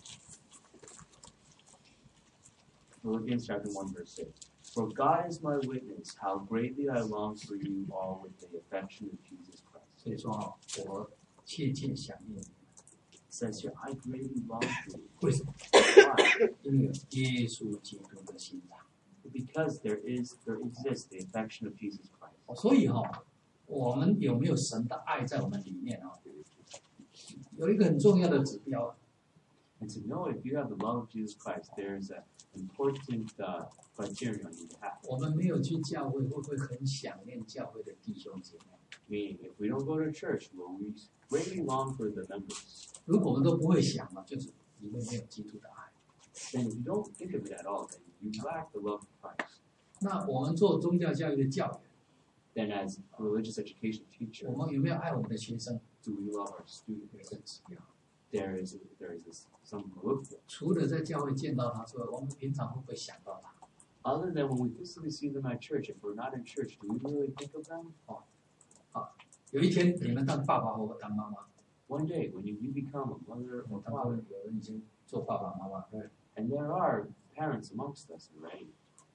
Philippians chapter one, verse eight. For God is my witness, how greatly I long for you all with the affection of Jesus Christ. 所以说啊，我切切想念你们。 It says here, I greatly long for you. 为什么？ Why? 因为有耶稣基督的心肠。 Because there is there exists the affection of Jesus Christ. 所以哈、哦，我们有没有神的爱在我们里面啊、哦？有一个很重要的指标， And to know if you have the love of Jesus Christ, there's an important uh, criteria on you to have. 我们没有去教会，会不会很想念教会的弟兄姐妹？ Meaning, if we don't go to church, will we greatly long for the members? 如果我们都不会想嘛，就是里面没有基督的爱。 Then if you don't think of it at all, then you lack the love of Christ. 那我们做宗教教育的教员， Then as a religious education teacher, 我们有没有爱我们的学生？ do we love our 有一 students? 个指标。 There is there is this, something to look for. 除了在教会见到他之外，我们平常会不会想到他？ Other than when we physically see them at church, if we're not in church, do we really think of them? 有一天你们当爸爸或当妈妈， One day, when you, you become a mother 我 or 当 father, 中有人已经做爸爸妈妈，对。 and there are parents amongst us already.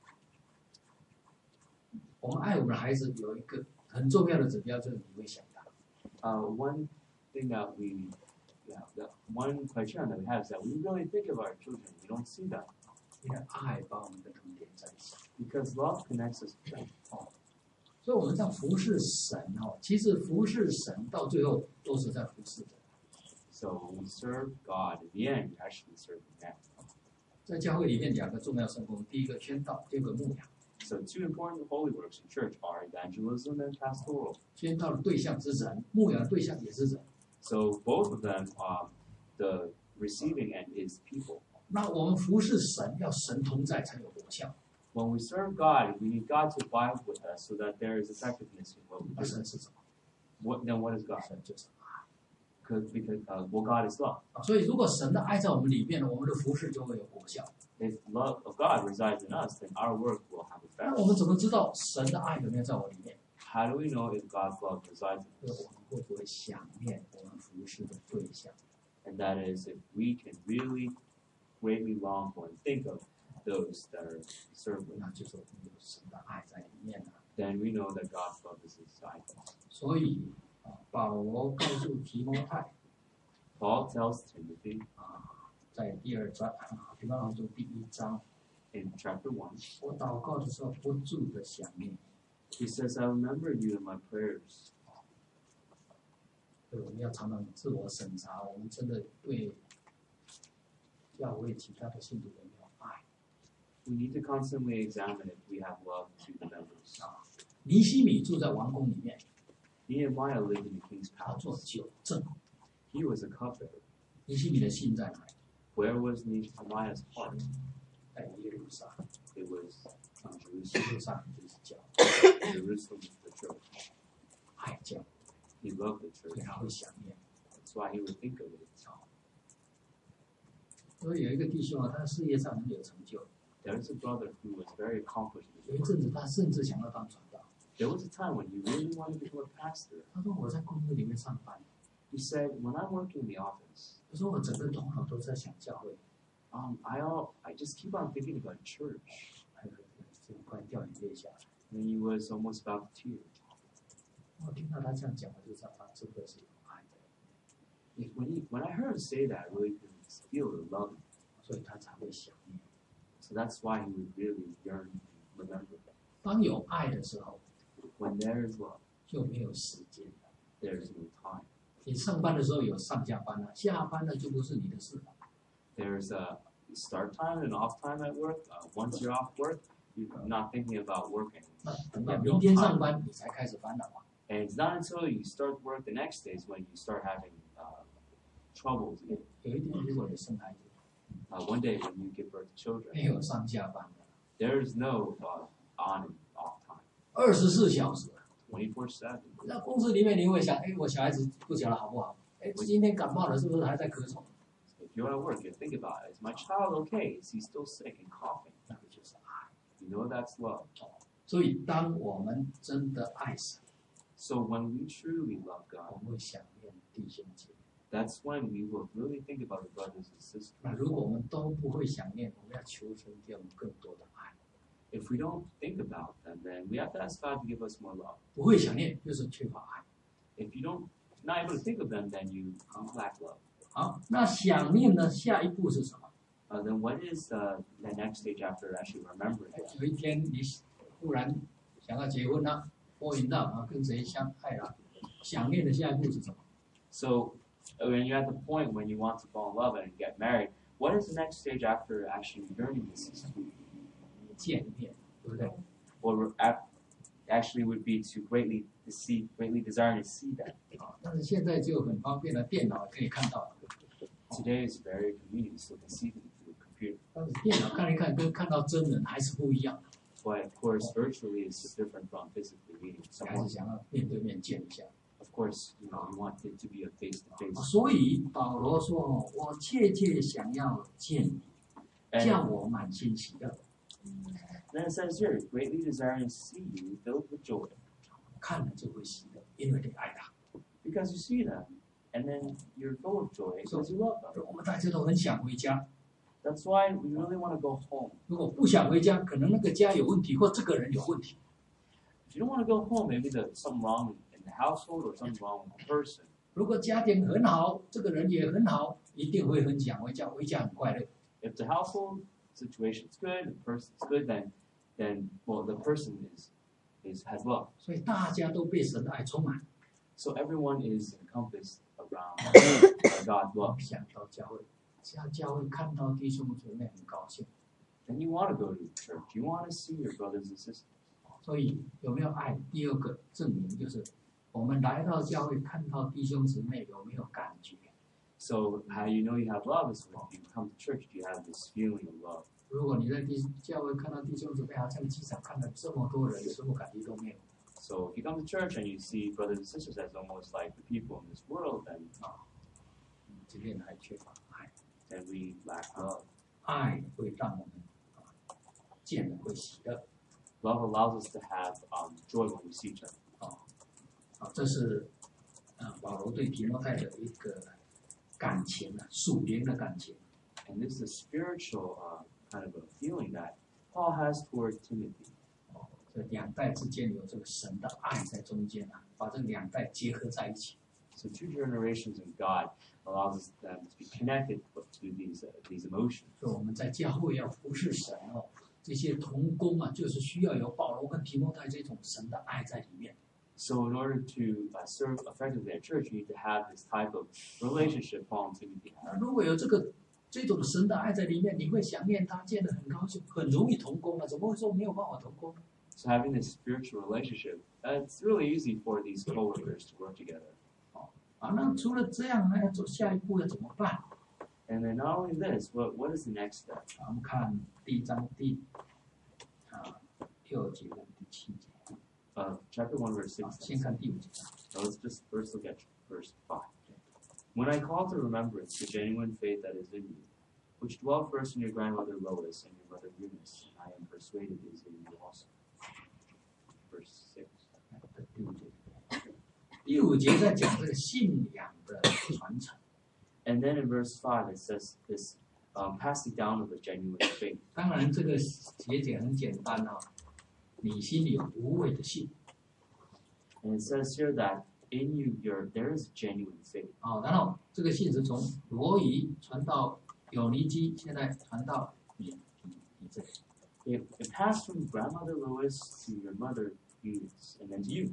我们爱我们的孩子有一个很重要的指标，就是你会想他。 Uh, one thing that we, yeah, that one criterion that we have is that we really think of our children. We don't see them 因为爱把我们跟他们连在一起。 because love connects us to them. 所以我们在服侍神哦，其实服侍神到最后都是在服侍人。 So when we serve God, in the end, we're actually serving them. 在教会里面两个重要圣工，第一个宣道，第二个牧养。 So two important holy works in church are evangelism and pastoral. 宣道的对象是人，牧养的对象也是人。 So both of them, um, the receiving end is people. 那我们服侍神，要神同在才有果效。 When we serve God, we need God to abide with us so that there is effectiveness in what we 那 do. 神是什么？ What then? What is God? 神就是爱。 Because because uh, well, God is love. 啊所以如果神的爱在我们里面，我们的服侍就会有果效。 If love of God resides in us, then our work will have 那 effect. 我们怎么知道神的爱有没有在我里面？ How do we know if God's love resides 就 in 是 us? 我们会不会想念我们服侍的对象？ And that is if we can really greatly long for and think of those that are served with, 那就是我们有神的爱在里面了。 then we know that God's love is inside us. 所以啊，保罗告诉提摩太 Paul tells Timothy 啊，在第二章啊，提摩太后书第一章， in chapter one, 我祷告的时候不住的想念， he says, I remember you in my prayers. 所以我们要常常自我审查，我们真的对教会其他的信徒有没有爱？ We need to constantly examine if we have love to the members. 啊，尼西米住在王宫里面， Nehemiah lived in the king's 他做 palace. 酒政。 He was a cupbearer. 尼西米的心在哪里？ Where was Nehemiah's heart? 在耶路撒冷， It was in 耶 Jerusalem. 路撒冷就是教， Jerusalem is the church. 爱教， He loved the 所以 church. 他会想念。 That's why he would think of it. 所以有一个弟兄啊，他事业上很有成就， There's a brother who was very accomplished in 有 his 一 work. 阵子他甚至想要当传道。 There was a time when he really wanted to become a pastor. 他说我在公司里面上班， He said, when I'm working in the office, 他说我整个头脑都在想教会， um, I all, I just keep on thinking about church. 还有这种快掉眼泪下来。 And he was almost about to tear. 我听到他这样讲，我就知道他真的是有爱的， When he, when I heard him say that, I really could feel the love. 所以他才会想念。 So that's why he would really yearn to remember that. 当有爱的时候， When there is love, 就没有时间了。 there is no time. 你上班的时候有上下班了，下班了就不是你的事了。 There's a start time and off time at work. Uh, once you're off work, you're not thinking about working. 那等到明天上班，你才开始烦恼啊。 And it's not until you start work the next day is when you start having uh, troubles. 有一天如果你生孩子， Uh, one day when you give birth to children, 没有上下班的， there is no uh, on and off time, 二十四小时。 twenty-four seven. 那公司里面你会想，哎，我小孩子不晓得好不好？ 哎，今天感冒了，是不是还在咳嗽？ If you're at work, you think about it. Is my child okay? Is he still sick and coughing? 那个就是爱。 You know that's love. 所以，当我们真的爱神， So when we truly love 我 God, 们会想念弟兄姐妹。 that's when we will really think about our brothers and sisters. 那如果我们都不会想念，我们要求神给我们更多的爱。 If we don't think about them, then we have to ask God to give us more love. 不会想念就是缺乏爱。 If you don't, not able to think of them, then you lack love. 好，那想念呢？下一步是什么？ Uh, then what is uh, the next stage after actually remembering 哎 them? 有一天你忽然想要结婚了，或引到啊，跟谁相爱了？想念的下一步是什么？ So when you're at the point when you want to fall in love and get married, what is the next stage after actually yearning this? 见面，对不对？ Or ap- actually would be to greatly to see, greatly desiring to see them. 啊，但是现在就很方便了，电脑可以看到。 Today is very convenient, so you can see them through the computer. 但是电脑看一看，跟看到真人还是不一样的。 But of course, virtually is different from physically meeting 还是 someone. 想要面对面见一下。 Of course, you know, you want it to be a face-to-face. 所以保罗说：“哦，我切切想要见你， And 叫我满心喜乐。 then it says here, greatly desiring to see you, filled with joy, 看了就会喜乐，因为你爱他。 because you see them, and then you're full of joy because you love them. 我们大家都很想回家， That's why we really want to go home. 如果不想回家，可能那个家有问题，或这个人有问题。 If you don't want to go home, maybe there's something wrong in the household or something wrong with the person. 如果家庭很好，这个人也很好，一定会很想回家，回家很快乐。 If the household situation is good, the person's good, then then well the person is is has love. 所以大家都被神的爱充满。 So everyone is encompassed around by God's 我 love. 想到教会，像教会看到弟兄姊妹很高兴。 Then you want to go to church. You want to see your brothers and sisters. 所以有没有爱？第二个证明就是我们来到教会看到弟兄姊妹有没有感觉？ So how you know you have love is when you come to church, you have this feeling of love. 如果你在弟教会看到弟兄姊妹，好像机场看到这么多人，什么感觉都没有。 So if you come to church and you see brothers and sisters as almost like the people in this world, then 这边还缺乏爱， then we lack love. 爱会让我们啊见了会喜乐 Love allows us to have um, joy when we see each other. 啊啊，这是啊保罗对提摩太的一个感情啊，属灵的感情。 And this is a spiritual uh, kind of a feeling that Paul has toward Timothy. 哦，这两代之间有这个神的爱在中间啊，把这两代结合在一起。 So two generations in God allows us them to be connected to these uh, these emotions. 所以我们在教会要服侍神哦，这些同工啊，就是需要有保罗跟提摩太这种神的爱在里面。 So in order to uh, serve effectively at church, you need to have this type of relationship Paul and Timothy 那 have. 如果有这个这种神的爱在里面，你会想念他，见得很高兴，很容易同工啊。怎么会说没有办法同工呢？ So having this spiritual relationship, uh, it's really easy for these coworkers to work together. 啊，那除了这样呢，要走下一步要怎么办？ And then not only this, what what is the next step? 啊，我们看第一章第啊六节跟第七节。 Uh, chapter one, verse 啊， six. 先看第五节。 Now let's just first look at verse five. When I call to remembrance the genuine faith that is in you, which dwelt first in your grandmother Lois and your mother Eunice, and I am persuaded is in you also. Verse six. 第五节。第五节在讲这个信仰的传承。 And then in verse five, it says this um, passing down of the genuine faith. 当然，这个节节很简单啊，你心里有无畏的信 And it says here that in you, your there is genuine faith. 啊，然后这个信是从罗伊传到有尼基，现在传到你你你这里。 It, it passed from grandmother Lois to your mother Eunice, and then to you.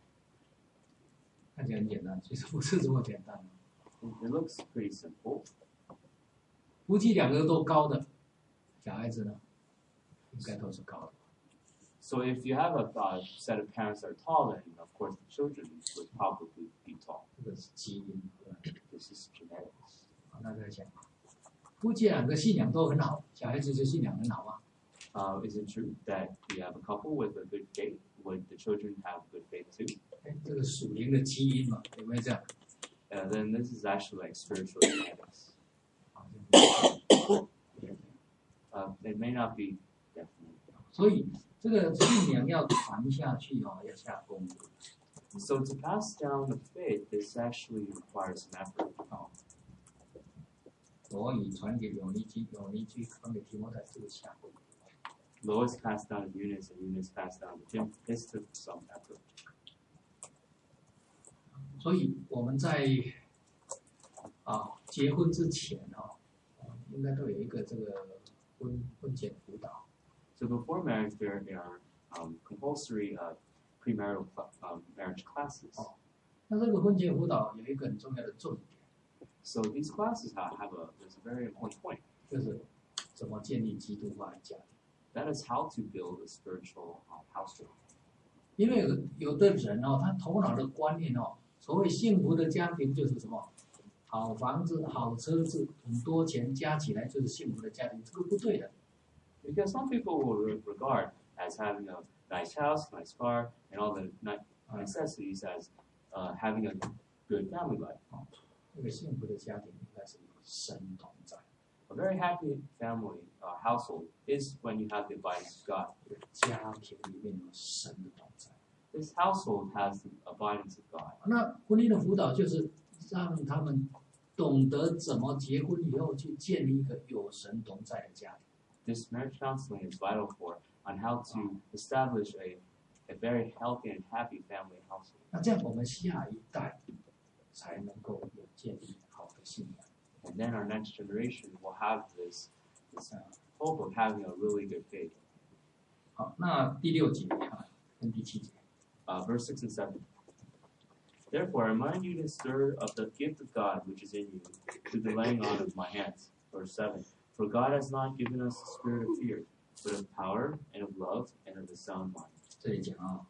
看起来很简单，其实不是这么简单。 It, it looks pretty simple. 夫妻两个都高的，小孩子呢，应该都是高的。 So if you have a uh, set of parents that are tall, then of course the children would probably be tall. 这个是基因。对吧 This is genetics. 好，那再讲，夫妻两个信仰都很好，小孩子就信仰很好吗？ Uh, is it true that you have a couple with a good faith? Would the children have good faith too? 哎，这个属灵的基因嘛，有没有这样？ uh, then this is actually like spiritual genetics. 好像 Uh, it may not be definite. 所以这个信仰要传下去哦，要下功夫。 So to pass down the faith, this actually requires some effort. 哦，所以传给永尼基，永尼基传给提摩太，这个下功夫。 Lois passed down to Eunice, and Eunice passed down to Tim. This took some effort. 所以我们在啊结婚之前哦，应该都有一个这个婚婚前辅导。 So before marriage, there are um, compulsory uh, premarital cl- um, marriage classes. 那这个婚前辅导有一个很重要的重点， So these classes have, have a there's a very important point. 就是怎么建立基督化的家庭。 That is how to build a spiritual um, household. 因为有有的人哦，他头脑的观念哦，所谓幸福的家庭就是什么，好房子、好车子、很多钱加起来就是幸福的家庭，这个不对的。 Because some people will re- regard as having a nice house, nice car, and all the ni- necessities as uh, having a good family life. 这个幸福的家庭应该是有神同在， A very happy family uh, household is when you have the abidance of God. 家庭里面有神的同在。 This household has the abidance of God. 那婚姻的辅导就是让他们懂得怎么结婚以后去建立一个有神同在的家庭。 This marriage counseling is vital for on how to establish a, a very healthy and happy family household. 那这样我们下一代才能够有建立好的信仰。 And then our next generation will have this, this uh, hope of having a really good faith. 好，那第六节啊，跟第七节， Uh, verse six and seven. Therefore, I remind you to stir up the gift of God which is in you through the laying on of my hands. Verse seven. For God has not given us a spirit of fear, but of power and of love and of a sound mind. 这里讲啊，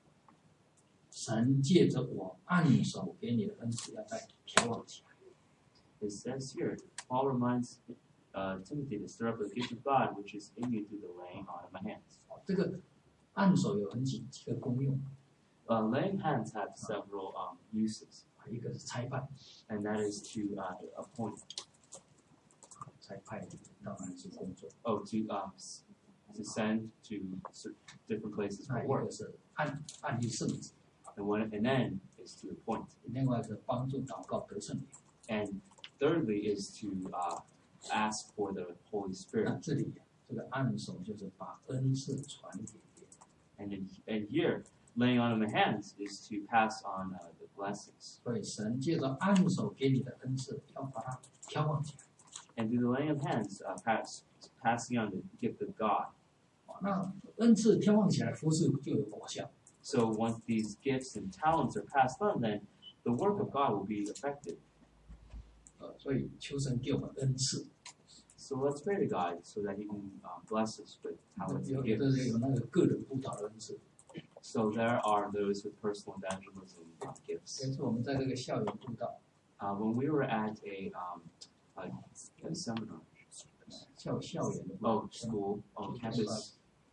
神借着我按手给你的恩赐，要再调往起来。 It says here, Paul reminds uh, Timothy to stir up the gift of God which is in you through the laying on of my hands. 这个按手有很几几个功用， Uh, laying hands have several um, uses, 一个是差派， and that is to uh, appoint, 差派当然是工作， oh, to um, s- to send to cer- different places 那 for 一 work. 个是按按立圣旨， And one, and then is to appoint. 另外是帮助祷告得圣灵。 And thirdly is to uh, ask for the Holy 那 Spirit. 这里这个按手就是把恩赐传给别人， And in, and here, laying on of the hands is to pass on uh, the blessings. 所以神借着按手给你的恩赐，要把它调往起来。 And through the laying of hands, uh, pass, passing on the gift of God. 那恩赐调往起来，服侍就有果效。 So once these gifts and talents are passed on, then the work of God will be effective. 呃，所以求神给我们恩赐。 So let's pray to God so that He can uh, bless us with talents 有 and 有的人有 gifts. 那个个人辅导的恩赐， So there are those with personal evangelism uh, gifts. 有一次我们在这个校园辅导， Uh, when we were at a, um, a, a seminar, 校校园的辅导 oh, school, oh, campus,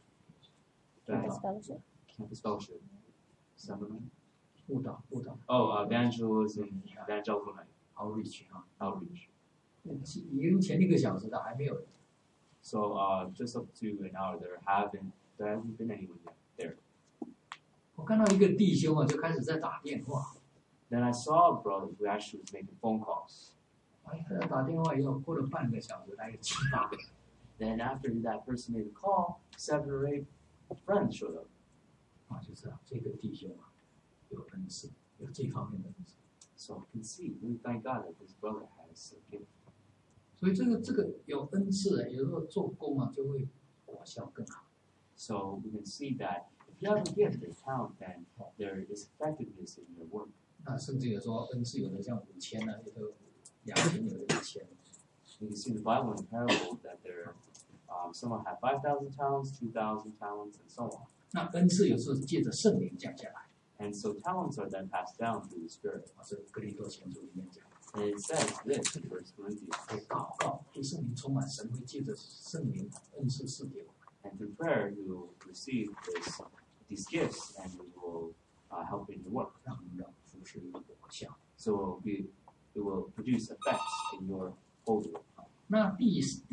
Campus uh, fellowship. campus fellowship seminar. 辅导辅导 Oh, uh, evangelism, evangelical night, outreach 啊， outreach. 已经前一个小时的还没有人， So uh, just up to an hour, there haven't there hasn't been anyone yet there. 我看到一个弟兄啊，就开始在打电话， Then I saw a brother who actually was making phone calls. 哎，他打电话以后过了半个小时，来了七八个人， Then after that person made a call, seven or eight friends showed up. 啊，就知道这个弟兄啊有恩赐，有这方面的恩赐， So I can see, we thank God that this brother has a gift. 所以这个这个有恩赐啊，有时候做工啊就会果效更好。 So we can see that if you have a gift or talent, then there is effectiveness in your work. 那甚至有说恩赐有的像五千呢，有的两千，有的一千。 You can see in the Bible in parable that there, um, someone had five thousand talents, two thousand talents, and so on. 那恩赐有时候借着圣灵降下来， And so talents are then passed down through the Spirit. 啊，是哥林多前书里面讲， And it says this in First Corinthians. 会祷告，对圣灵充满，神会借着圣灵恩赐赐给我们。 And through prayer, you will receive this, these gifts and it will uh, help in your work. 让我们的服饰有果效。 So it will be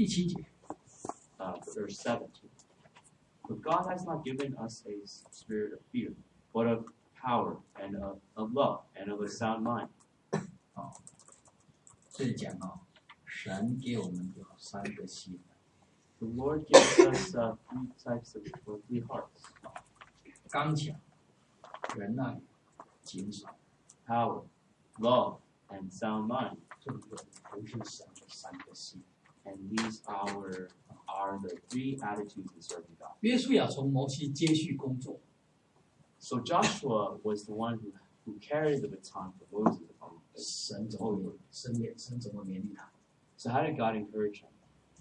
第七节， uh, verse seventeen. But God has not given us a spirit of fear, but of power and of, of love and of a sound mind. 这里讲哦，神给我们有三个心， The Lord gives us uh, three types of or three hearts: 刚强、仁爱、谨守， power, love, and sound mind. 这个都是神的三个心。 And these are are the three attitudes in serving God. 约书亚从摩西接续工作， So Joshua was the one who, who carried the baton for Moses. 神怎么勉神勉神怎么勉励他？ So how did God encourage him?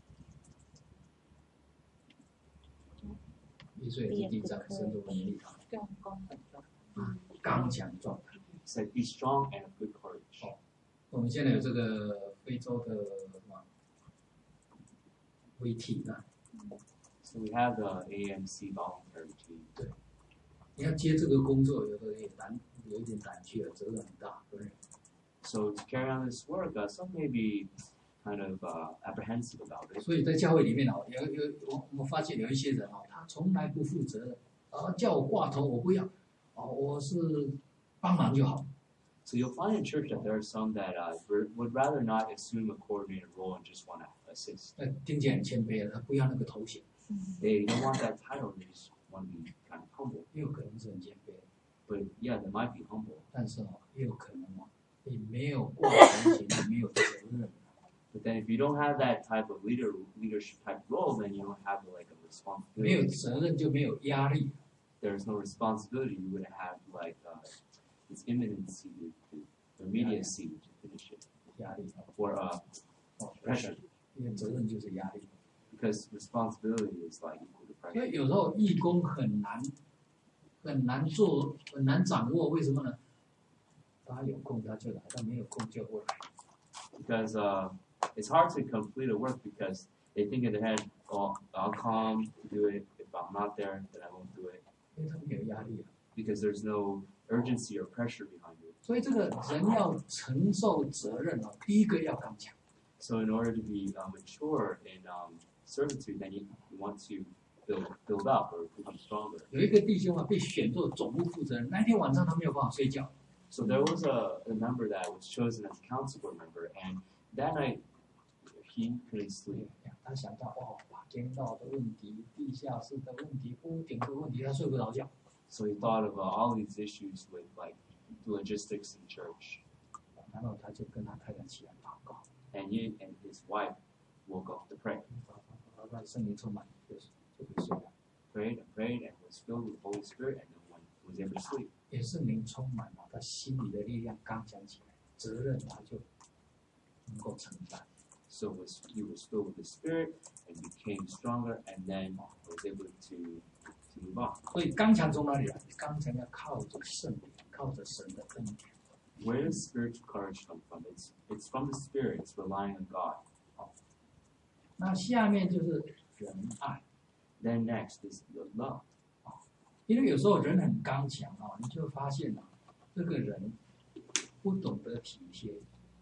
约书亚记第一章，神怎么勉励他？刚强壮胆。 He said, "Be strong and of good courage." 我们现在有这个非洲的什么 V T 啊， So we have the A M C voluntary team. 你要接这个工作，有的也胆有一点胆怯，责任很大，对不对？ So to carry on this work, uh, some may be kind of uh, apprehensive about it. 所以在教会里面哦，有有我我们发现有一些人哦，他从来不负责任，啊，叫我挂头我不要，哦，我是帮忙就好。 So you'll find in church that there are some that uh, would rather not assume a coordinator role and just want to assist. 呃，听起来很谦卑，他不要那个头衔， They don't want that title; they just want to be kind of humble. 也有可能是很谦卑， But yeah, they might be humble. 但是哦，也有可能哦，你没有挂头衔，你没有责任。 But then if you don't have that type of leader leadership type role, then you don't have like a 没有 responsibility. 责任就没有压力， There's no responsibility. You would have like uh, this imminency, to, to immediacy to finish it, 压力 or uh, 哦 pressure. 因为责任就是压力。 Because responsibility is like equal to 所 pressure. 以有时候义工很难很难做，很难掌握，为什么呢？他有空他就来，他没有空就不来。 Because uh, it's hard to complete a work because they think in their head, "Oh, I'll come to do it. If I'm not there, then I won't do it." 因为他没有压力啊。 Because there's no urgency or pressure behind it. 所以这个人要承受责任啊，第一个要刚强。 So in order to be uh, mature in um, servitude, then you, you want to build build up or become stronger. 有一个弟兄啊，被选做总务负责人，那天晚上他没有办法睡觉， So there was a, a member that was chosen as a council board member, and that night he couldn't sleep. 他想到哦，把监道的问题、地下室的问题、屋顶的问题，他睡不着觉。 So he thought of uh, all these issues with like the logistics in church, 然后他就跟他太太起来祷告， and he and his wife woke up to pray, 让圣灵充满，就是就可以睡了。 prayed and prayed, and was filled with the Holy Spirit, and then when was able to sleep. 因为圣灵充满了，他心里的力量刚强起来，责任他就能够承担。 So was he was filled with the Spirit and became stronger, and then was able to to move on. 所以刚强从哪里来？刚强要靠着圣灵，靠着神的恩典。 Where does spiritual courage come from? It's it's from the Spirit. It's relying on God. 那下面就是仁爱， Then next is the love. 因为有时候人很刚强啊，你就会发现啊，这个人不懂得体贴，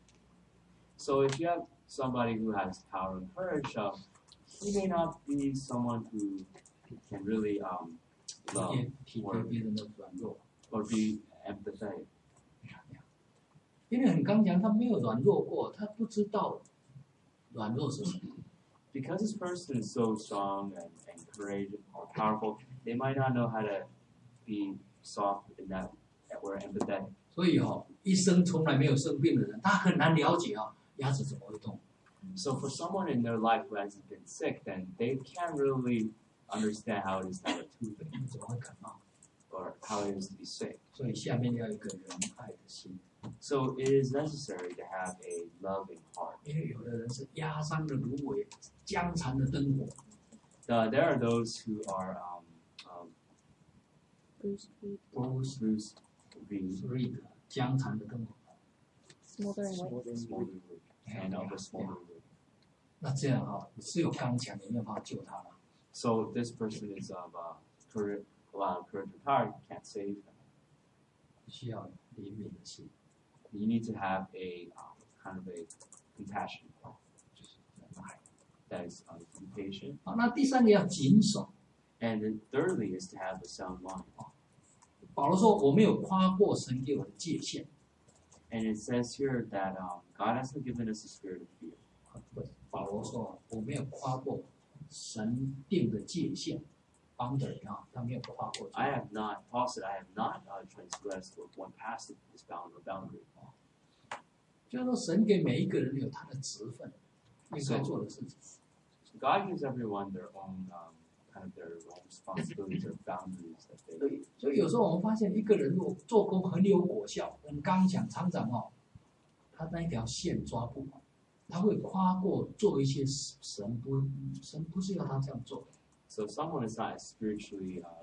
So if you have somebody who has power and courage, um, he may not be someone who can really um, 体 love 贴体贴别人的软弱。 or be empathetic. 因为很刚强，他没有软弱过，他不知道软弱是什么。 Because this person is so strong and, and courageous or powerful, they might not know how to be soft in that or empathetic. 所以哦，一生从来没有生病的人，他很难了解啊，牙齿怎么会痛。 So for someone in their life who hasn't been sick, then they can't really understand how it is to have a toothache 你怎么会感冒？ or how it is to be sick. 所以下面要有一个仁爱的心， So it is necessary to have a loving heart. 因为有的人是压伤的芦苇，僵残的灯火。 Uh, there are those who are um, um, Bruce Reed, Bruce loose, be Reed 僵残的灯火。 smoldering wood. smoldering wood and of a smoldering wood. 那这样啊，你只有刚强，你没有办法救他了。 So this person is of uh, courage, a lot of courage and power. You can't save them. 需要怜悯的心， You need to have a um, kind of a compassion, 就是仁爱。 That is uh, to be patient. 好，那第三个要谨守。 And then thirdly is to have a sound mind. 保罗说：“我没有跨过神给我的界限。” And it says here that um, God hasn't given us a spirit of fear. 保罗说：“我没有跨过神定的界限 ，boundary 啊，他没有跨过。” I have not, Paul said, I have not uh, transgressed or gone past this bound- boundary. 就是说，神给每一个人有他的职分，应该做的事情。 So God gives everyone their own, um, kind of their own responsibilities or boundaries that they. 所以，所以有时候我们发现，一个人如果做工很有果效，很刚强，常常哦，他那一条线抓不稳，他会跨过做一些神不神不是要他这样做的。 So if someone is not spiritually um,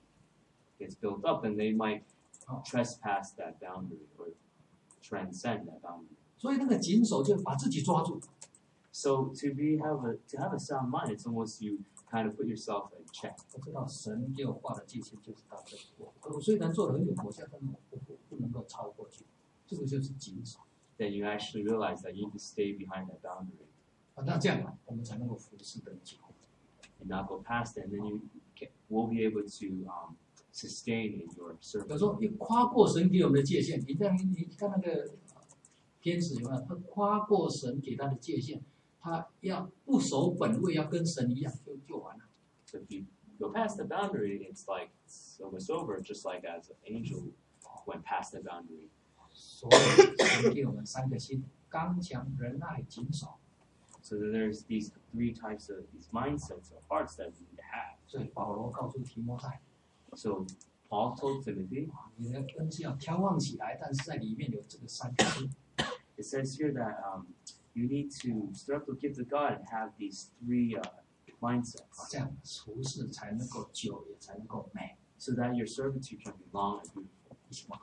gets built up, then they might trespass that boundary or transcend that boundary. 所以那个谨守就是把自己抓住。 So to be have a to have a sound mind, it's almost you kind of put yourself in check. 我知道神给我画的界限就是到这里，我我虽然做的很有果效，但是我不不不能够超过去，这个就是谨守。 Then you actually realize that you need to stay behind that boundary 啊，那这样我们才能够服侍得久。 and not go past it, and then you can, will be able to um, sustain in your 有 service. 时候一跨过神给我们的界限，你这样你看那个天使有没有？他跨过神给他的界限，他要不守本位，要跟神一样，就就完了。 So if you go past the boundary, it's like it's almost over, just like as an angel went past the boundary. 所以神给我们三个心：刚强、仁爱、谨守。 So that there's these three types of these mindsets or hearts that we need to have. 所以保罗告诉提摩太， So Paul told Timothy, 你的恩是要眺望起来，但是在里面有这个三个心。 it says here that um, you need to start to give to God and have these three uh, mindsets, 这样处事才能够久，也才能够美。 so that your servitude can be long and beautiful. 一起吗？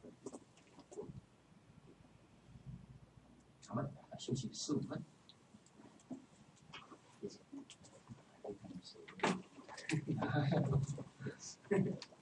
好了，休息十五分。谢谢。